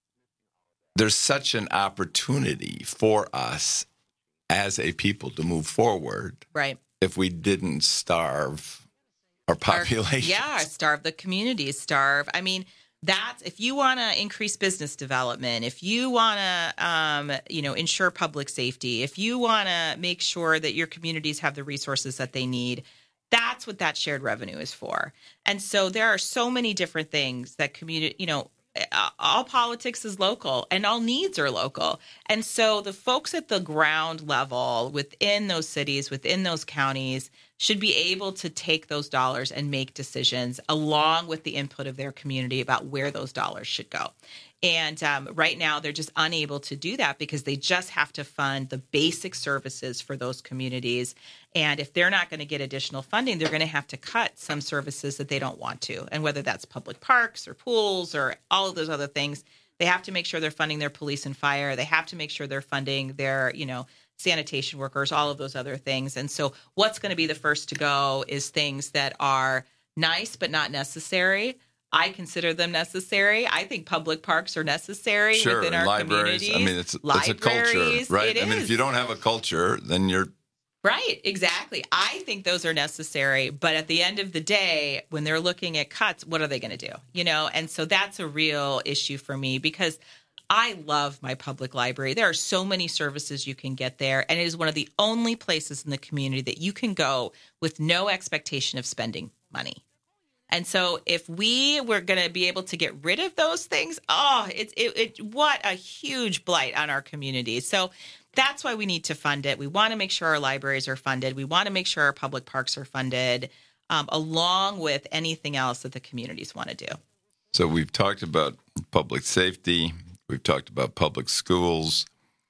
Speaker 17: There's such an opportunity for us as a people to move forward.
Speaker 18: Right.
Speaker 17: If we didn't starve our population.
Speaker 18: Yeah, starve the communities, starve. I mean, that's if you want to increase business development, if you want to, um, you know, ensure public safety, if you want to make sure that your communities have the resources that they need, that's what that shared revenue is for. And so there are so many different things that community, you know, all politics is local and all needs are local. And so the folks at the ground level within those cities, within those counties, should be able to take those dollars and make decisions along with the input of their community about where those dollars should go. And um, right now, they're just unable to do that because they just have to fund the basic services for those communities. And if they're not going to get additional funding, they're going to have to cut some services that they don't want to. And whether that's public parks or pools or all of those other things, they have to make sure they're funding their police and fire. They have to make sure they're funding their, you know, sanitation workers, all of those other things. And so what's going to be the first to go is things that are nice but not necessary. I consider them necessary. I think public parks are necessary
Speaker 17: sure,
Speaker 18: within our
Speaker 17: libraries.
Speaker 18: communities.
Speaker 17: I mean, it's, it's a culture, right?
Speaker 18: It
Speaker 17: I mean,
Speaker 18: is.
Speaker 17: if you don't have a culture, then you're...
Speaker 18: Right, exactly. I think those are necessary. But at the end of the day, when they're looking at cuts, what are they going to do? You know, and so that's a real issue for me because I love my public library. There are so many services you can get there, and it is one of the only places in the community that you can go with no expectation of spending money. And so if we were going to be able to get rid of those things, oh, it's it, it what a huge blight on our community. So that's why we need to fund it. We want to make sure our libraries are funded. We want to make sure our public parks are funded, um, along with anything else that the communities want to do.
Speaker 17: So we've talked about public safety. We've talked about public schools.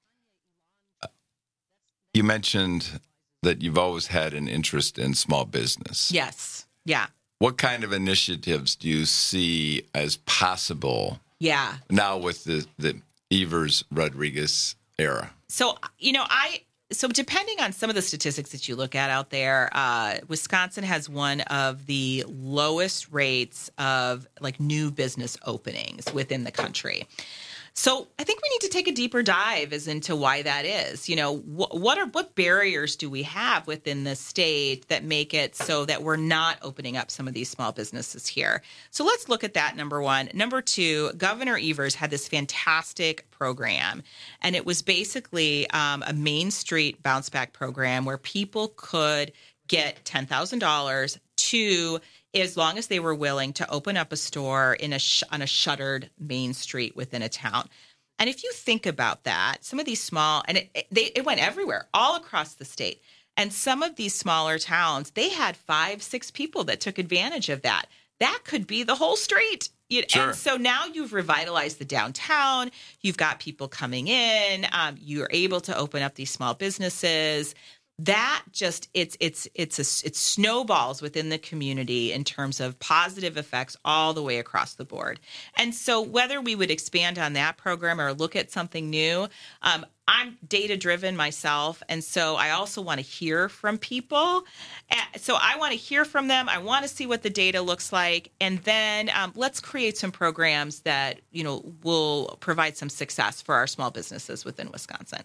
Speaker 17: You mentioned that you've always had an interest in small business.
Speaker 18: Yes. Yeah.
Speaker 17: What kind of initiatives do you see as possible
Speaker 18: Yeah.
Speaker 17: now with the, the Evers-Rodriguez era?
Speaker 18: So, you know, I so depending on some of the statistics that you look at out there, uh, Wisconsin has one of the lowest rates of like new business openings within the country. So I think we need to take a deeper dive as into why that is. You know, wh- what are what barriers do we have within the state that make it so that we're not opening up some of these small businesses here? So let's look at that, number one. Number two, Governor Evers had this fantastic program, and it was basically um, a Main Street bounce back program where people could get ten thousand dollars to as long as they were willing to open up a store in a sh- on a shuttered main street within a town. And if you think about that, some of these small, and it, it, they, it went everywhere, all across the state. And some of these smaller towns, they had five, six people that took advantage of that. That could be the whole street. You,
Speaker 17: Sure.
Speaker 18: And so now you've revitalized the downtown. You've got people coming in. Um, you're able to open up these small businesses. That just it's it's it's a, it snowballs within the community in terms of positive effects all the way across the board. And so whether we would expand on that program or look at something new, um, I'm data driven myself, and so I also want to hear from people. So I want to hear from them. I want to see what the data looks like, and then um, let's create some programs that you know will provide some success for our small businesses within Wisconsin.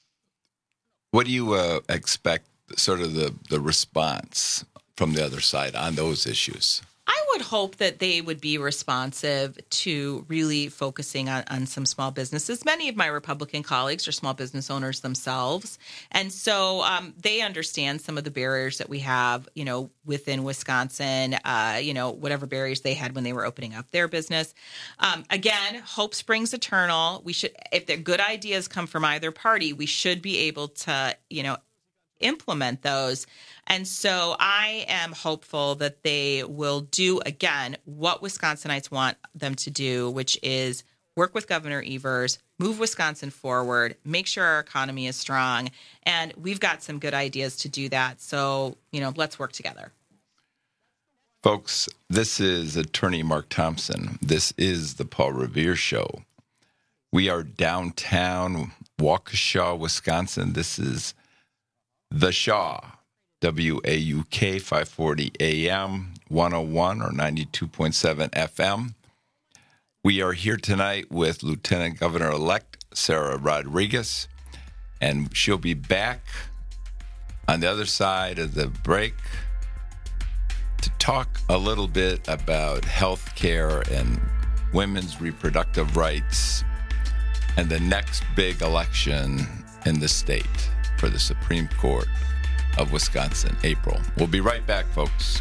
Speaker 17: What do you uh, expect, sort of the, the response from the other side on those issues?
Speaker 18: I would hope that they would be responsive to really focusing on, on some small businesses. Many of my Republican colleagues are small business owners themselves. And so um, they understand some of the barriers that we have, you know, within Wisconsin, uh, you know, whatever barriers they had when they were opening up their business. Um, again, hope springs eternal. We should, if the good ideas come from either party, we should be able to, you know, implement those. And so I am hopeful that they will do, again, what Wisconsinites want them to do, which is work with Governor Evers, move Wisconsin forward, make sure our economy is strong. And we've got some good ideas to do that. So, you know, let's work together.
Speaker 17: Folks, this is Attorney Mark Thompson. This is the Paul Revere Show. We are downtown Waukesha, Wisconsin. This is The Shaw. W A U K five forty A M, one oh one or ninety-two point seven F M. We are here tonight with Lieutenant Governor-elect Sarah Rodriguez, and she'll be back on the other side of the break to talk a little bit about health care and women's reproductive rights and the next big election in the state for the Supreme Court of Wisconsin, April. We'll be right back, folks.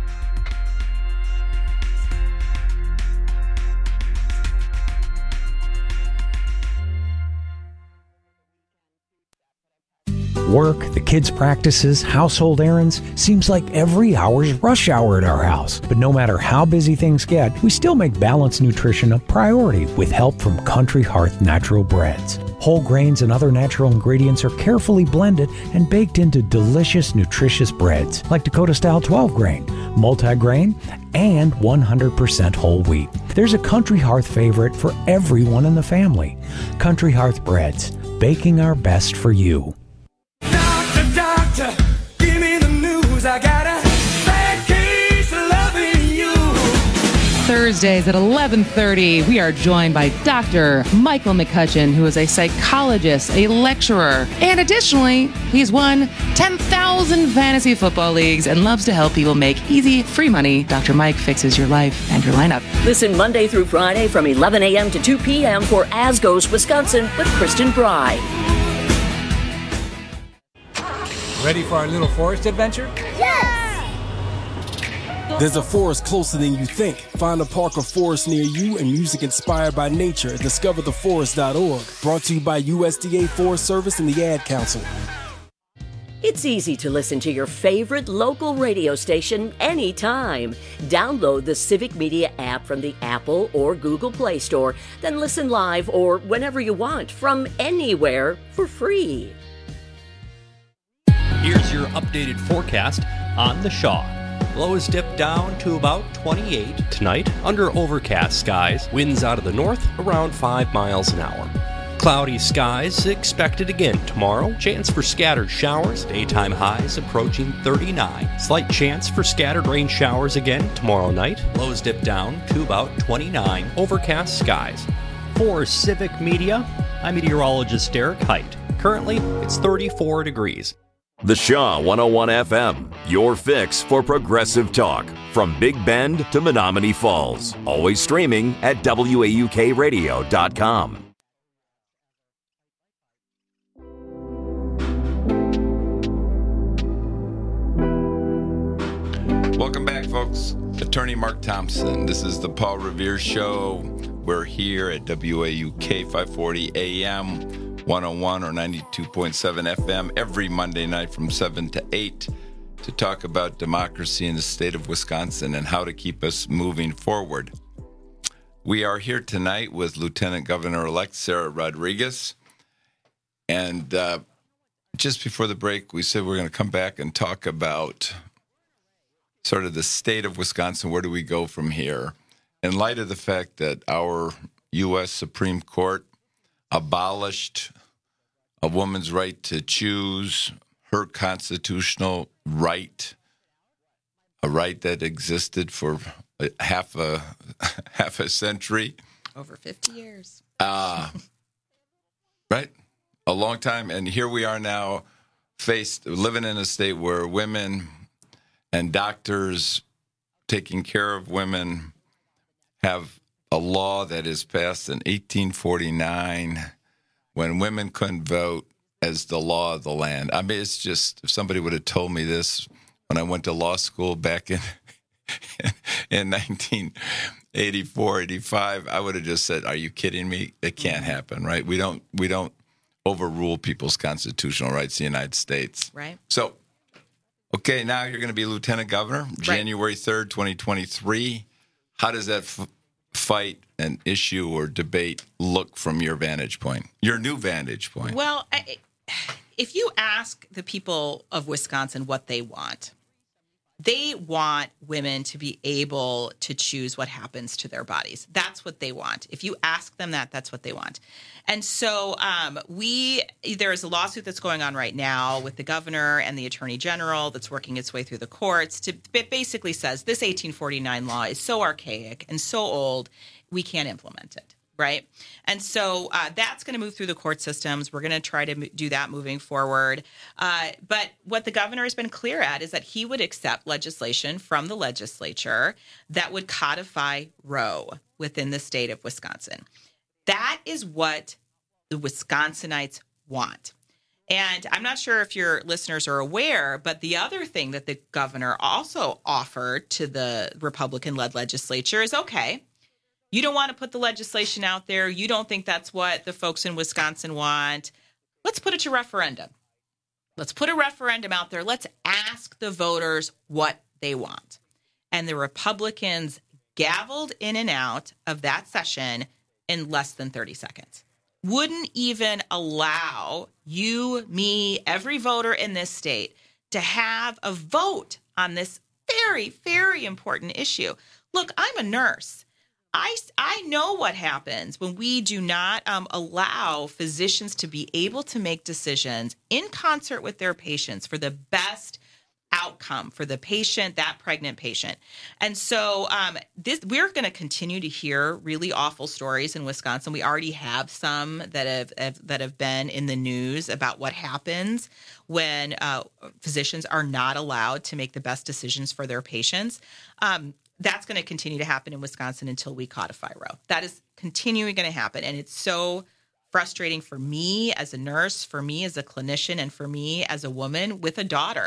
Speaker 9: Work, the kids' practices, household errands, seems like every hour's rush hour at our house. But no matter how busy things get, we still make balanced nutrition a priority with help from Country Hearth Natural Breads. Whole grains and other natural ingredients are carefully blended and baked into delicious, nutritious breads like Dakota-style twelve grain, multi-grain, and one hundred percent whole wheat. There's a Country Hearth favorite for everyone in the family. Country Hearth Breads, baking our best for you.
Speaker 11: Doctor, doctor, give me the news. I got a bad case of loving you.
Speaker 21: Thursdays at eleven thirty, we are joined by Doctor Michael McCutcheon, who is a psychologist, a lecturer, and additionally, he's won ten thousand fantasy football leagues and loves to help people make easy, free money. Doctor Mike fixes your life and your lineup.
Speaker 20: Listen Monday through Friday from eleven a.m. to two p.m. for As Goes Wisconsin with Kristen Bry.
Speaker 12: Ready for our little forest adventure?
Speaker 11: Yes!
Speaker 10: There's a forest closer than you think. Find a park or forest near you and music inspired by nature at discover the forest dot org. Brought to you by U S D A Forest Service and the Ad Council.
Speaker 20: It's easy to listen to your favorite local radio station anytime. Download the Civic Media app from the Apple or Google Play Store, then listen live or whenever you want from anywhere for free.
Speaker 24: Here's your updated forecast on the Shaw. Lows dip down to about twenty-eight tonight under overcast skies. Winds out of the north around five miles an hour. Cloudy skies expected again tomorrow. Chance for scattered showers. Daytime highs approaching thirty-nine. Slight chance for scattered rain showers again tomorrow night. Lows dip down to about twenty-nine. Overcast skies. For Civic Media, I'm meteorologist Derek Height. Currently, it's thirty-four degrees.
Speaker 1: The Shaw one oh one F M, your fix for progressive talk. From Big Bend to Menominee Falls. Always streaming at W A U K radio dot com.
Speaker 17: Welcome back, folks. Attorney Mark Thompson. This is the Paul Revere Show. We're here at W A U K five forty A M, one oh one or ninety-two point seven F M every Monday night from seven to eight to talk about democracy in the state of Wisconsin and how to keep us moving forward. We are here tonight with Lieutenant Governor-elect Sarah Rodriguez. And uh, just before the break, we said we're going to come back and talk about sort of the state of Wisconsin. Where do we go from here? In light of the fact that our U S Supreme Court abolished a woman's right to choose her constitutional right, a right that existed for half a half a century.
Speaker 18: Over fifty years.
Speaker 17: Uh, right? A long time. And here we are now faced, living in a state where women and doctors taking care of women have a law that is passed in eighteen forty-nine when women couldn't vote as the law of the land. I mean, it's just, if somebody would have told me this when I went to law school back in in nineteen eighty-four, eighty-five, I would have just said, are you kidding me? It can't happen, right? We don't we don't overrule people's constitutional rights in the United States.
Speaker 18: Right.
Speaker 17: So, okay, now you're going to be Lieutenant Governor, January third, twenty twenty-three. How does that f- fight and issue or debate look from your vantage point, your new vantage point?
Speaker 18: Well, I, if you ask the people of Wisconsin what they want, they want women to be able to choose what happens to their bodies. That's what they want. If you ask them that, that's what they want. And so um, we there is a lawsuit that's going on right now with the governor and the attorney general that's working its way through the courts. To, it basically says this eighteen forty-nine law is so archaic and so old, we can't implement it. Right. And so uh, that's going to move through the court systems. We're going to try to m- do that moving forward. Uh, but what the governor has been clear at is that he would accept legislation from the legislature that would codify Roe within the state of Wisconsin. That is what the Wisconsinites want. And I'm not sure if your listeners are aware, but the other thing that the governor also offered to the Republican-led legislature is, okay, you don't want to put the legislation out there. You don't think that's what the folks in Wisconsin want. Let's put it to referendum. Let's put a referendum out there. Let's ask the voters what they want. And the Republicans gavelled in and out of that session in less than thirty seconds. Wouldn't even allow you, me, every voter in this state to have a vote on this very, very important issue. Look, I'm a nurse. I, I know what happens when we do not um, allow physicians to be able to make decisions in concert with their patients for the best outcome for the patient, that pregnant patient. And so um, this we're going to continue to hear really awful stories in Wisconsin. We already have some that have, have that have been in the news about what happens when uh, physicians are not allowed to make the best decisions for their patients. Um, That's going to continue to happen in Wisconsin until we codify Roe. That is continuing going to happen. And it's so frustrating for me as a nurse, for me as a clinician, and for me as a woman with a daughter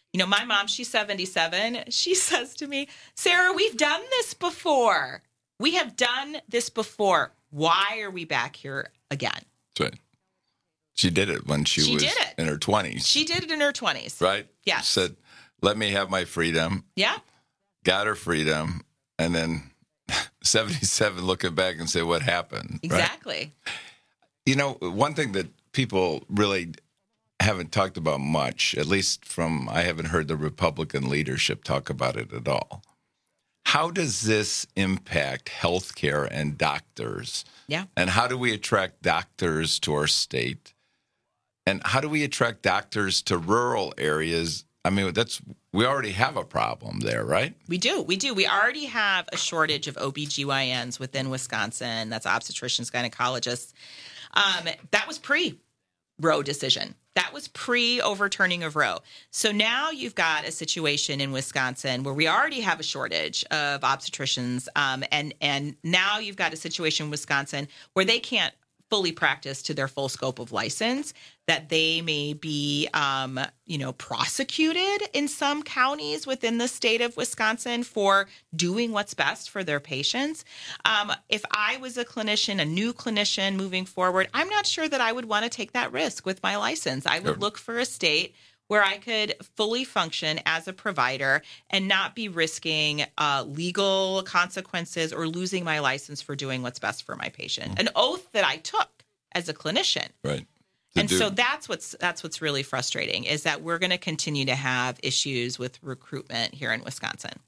Speaker 18: You know, my mom, she's seventy-seven. She says to me, Sarah, we've done this before. We have done this before. Why are we back here again?
Speaker 17: That's right. She did it when she,
Speaker 18: she
Speaker 17: was
Speaker 18: did it.
Speaker 17: in her twenties.
Speaker 18: She did it in her twenties.
Speaker 17: Right?
Speaker 18: Yes.
Speaker 17: Said, let me have my freedom.
Speaker 18: Yeah.
Speaker 17: Got her freedom. And then seventy-seven looking back and say, what happened?
Speaker 18: Exactly.
Speaker 17: Right? You know, one thing that people really haven't talked about much, at least from, I haven't heard the Republican leadership talk about it at all. How does this impact healthcare and doctors?
Speaker 18: Yeah.
Speaker 17: And how do we attract doctors to our state? And how do we attract doctors to rural areas? I mean, that's we already have a problem there, right?
Speaker 18: We do. We do. We already have a shortage of O B G Y Ns within Wisconsin. That's obstetricians, gynecologists. Um, that was pre-Roe decision. That was pre-overturning of Roe. So now you've got a situation in Wisconsin where we already have a shortage of obstetricians, um, and and now you've got a situation in Wisconsin where they can't fully practice to their full scope of license, that they may be, um, you know, prosecuted in some counties within the state of Wisconsin for doing what's best for their patients. Um, if I was a clinician, a new clinician moving forward, I'm not sure that I would want to take that risk with my license. I would
Speaker 17: Sure.
Speaker 18: look for a state where I could fully function as a provider and not be risking uh, legal consequences or losing my license for doing what's best for my patient. Mm-hmm. An oath that I took as a clinician.
Speaker 17: Right.
Speaker 18: And
Speaker 17: do.
Speaker 18: so that's what's that's what's really frustrating, is that we're going to continue to have issues with recruitment here in Wisconsin.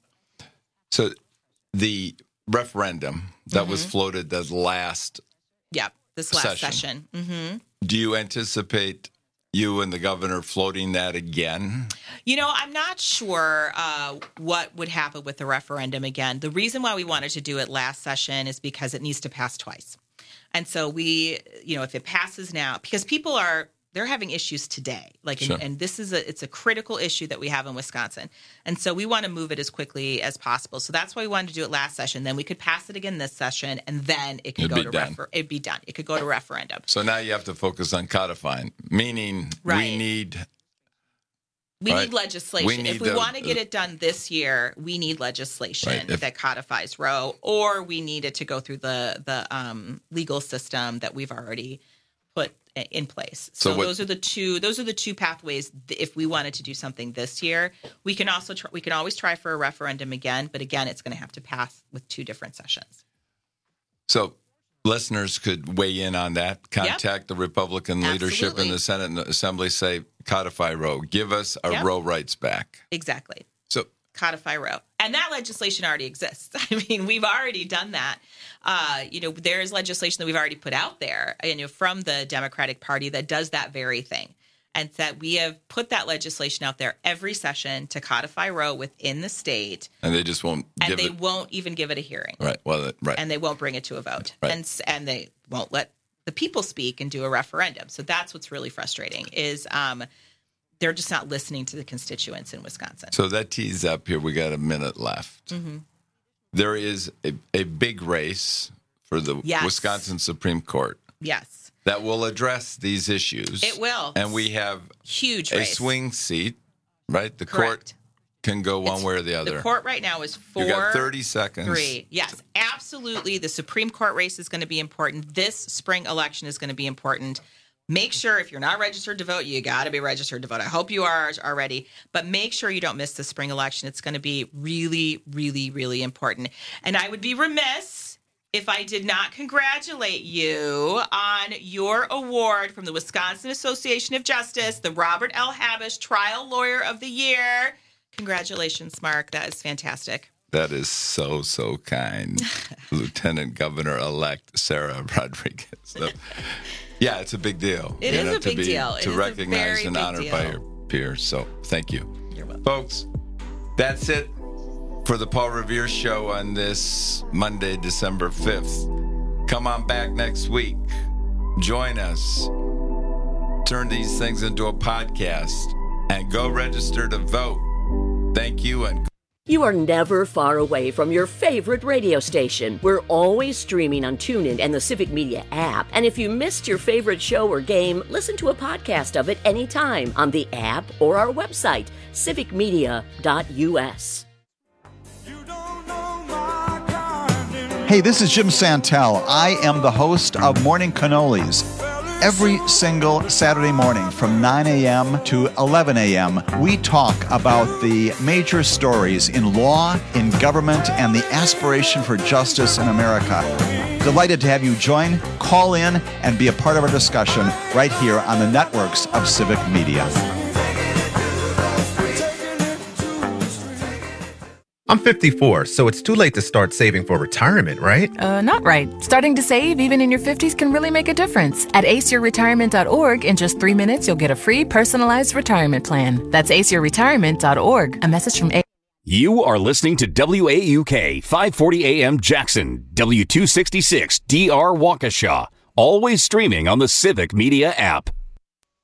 Speaker 17: So the referendum that
Speaker 18: Mm-hmm.
Speaker 17: was floated the last
Speaker 18: Yep, this last
Speaker 17: Session.
Speaker 18: session. Mm-hmm.
Speaker 17: Do you anticipate you and the governor floating that again?
Speaker 18: You know, I'm not sure uh, what would happen with the referendum again. The reason why we wanted to do it last session is because it needs to pass twice. And so we, you know, if it passes now, because people are, they're having issues today. Like,
Speaker 17: Sure.
Speaker 18: and, and this is a, it's a critical issue that we have in Wisconsin. And so we want to move it as quickly as possible. So that's why we wanted to do it last session. Then we could pass it again this session, and then it could
Speaker 17: It'd
Speaker 18: go
Speaker 17: be
Speaker 18: to
Speaker 17: done.
Speaker 18: refer- it'd be done. It could go to referendum.
Speaker 17: So now you have to focus on codifying, meaning
Speaker 18: Right.
Speaker 17: we need
Speaker 18: We
Speaker 17: Right.
Speaker 18: need legislation.
Speaker 17: We need
Speaker 18: if we
Speaker 17: the-
Speaker 18: want to get it done this year, we need legislation
Speaker 17: Right. If-
Speaker 18: that codifies Roe, or we need it to go through the the um, legal system that we've already put in place. So,
Speaker 17: So what-
Speaker 18: those are the two. Those are the two pathways. If we wanted to do something this year, we can also try, we can always try for a referendum again. But again, it's going to have to pass with two different sessions.
Speaker 17: So listeners could weigh in on that. Contact the Republican leadership in
Speaker 18: Absolutely.
Speaker 17: the Senate and the Assembly. Say, codify Roe. Give us our
Speaker 18: Yep.
Speaker 17: Roe rights back.
Speaker 18: Exactly.
Speaker 17: So
Speaker 18: Codify Roe. And that legislation already exists. I mean, we've already done that. Uh, you know, there's legislation that we've already put out there, you know, from the Democratic Party that does that very thing. And that we have put that legislation out there every session to codify Roe within the state.
Speaker 17: and they just won't
Speaker 18: And
Speaker 17: give
Speaker 18: they
Speaker 17: it.
Speaker 18: won't even give it a hearing.
Speaker 17: Right. Well, that- right.
Speaker 18: And they won't bring it to a vote.
Speaker 17: Right.
Speaker 18: And s- and they won't let the people speak and do a referendum. So that's what's really frustrating, is um, they're just not listening to the constituents in Wisconsin.
Speaker 17: So that tees up here. We got a minute left.
Speaker 18: Mm-hmm.
Speaker 17: There is a, a big race for the
Speaker 18: Yes.
Speaker 17: Wisconsin Supreme Court
Speaker 18: Yes.
Speaker 17: that will address these issues.
Speaker 18: It will.
Speaker 17: And we have
Speaker 18: Huge
Speaker 17: a
Speaker 18: race.
Speaker 17: swing seat, right? The
Speaker 18: Correct.
Speaker 17: court can go one way or the other.
Speaker 18: The court right now is four.
Speaker 17: You got thirty seconds.
Speaker 18: Three. Yes, absolutely. The Supreme Court race is going to be important. This spring election is going to be important. Make sure, if you're not registered to vote, you got to be registered to vote. I hope you are already, but make sure you don't miss the spring election. It's going to be really, really, really important. And I would be remiss if I did not congratulate you on your award from the Wisconsin Association of Justice, the Robert L. Habish Trial Lawyer of the Year. Congratulations, Mark. That is fantastic.
Speaker 17: That is so, so kind. Lieutenant Governor-elect Sarah Rodriguez. So, yeah, it's a big deal.
Speaker 18: It
Speaker 17: you
Speaker 18: is
Speaker 17: know,
Speaker 18: a
Speaker 17: to
Speaker 18: big
Speaker 17: be,
Speaker 18: deal. It
Speaker 17: To
Speaker 18: is a
Speaker 17: recognize
Speaker 18: very
Speaker 17: and
Speaker 18: big
Speaker 17: honored
Speaker 18: deal.
Speaker 17: by your peers. So thank you.
Speaker 18: You're welcome.
Speaker 17: Folks, that's it for the Paul Revere Show on this Monday, December fifth. Come on back next week. Join us. Turn these things into a podcast and go register to vote. Thank you and
Speaker 20: You are never far away from your favorite radio station. We're always streaming on TuneIn and the Civic Media app. And if you missed your favorite show or game, listen to a podcast of it anytime on the app or our website, civic media dot u s.
Speaker 12: Hey, this is Jim Santel. I am the host of Morning Cannolis. Every single Saturday morning from nine a.m. to eleven a.m., we talk about the major stories in law, in government, and the aspiration for justice in America. Delighted to have you join, call in, and be a part of our discussion right here on the networks of Civic Media.
Speaker 13: I'm fifty-four, so it's too late to start saving for retirement, right?
Speaker 14: Uh, not right. Starting to save even in your fifties can really make a difference. At ace your retirement dot org, in just three minutes, you'll get a free personalized retirement plan. That's ace your retirement dot org. A message from A.
Speaker 1: You are listening to W A U K five forty A M Jackson, W two sixty-six D R Waukesha. Always streaming on the Civic Media app.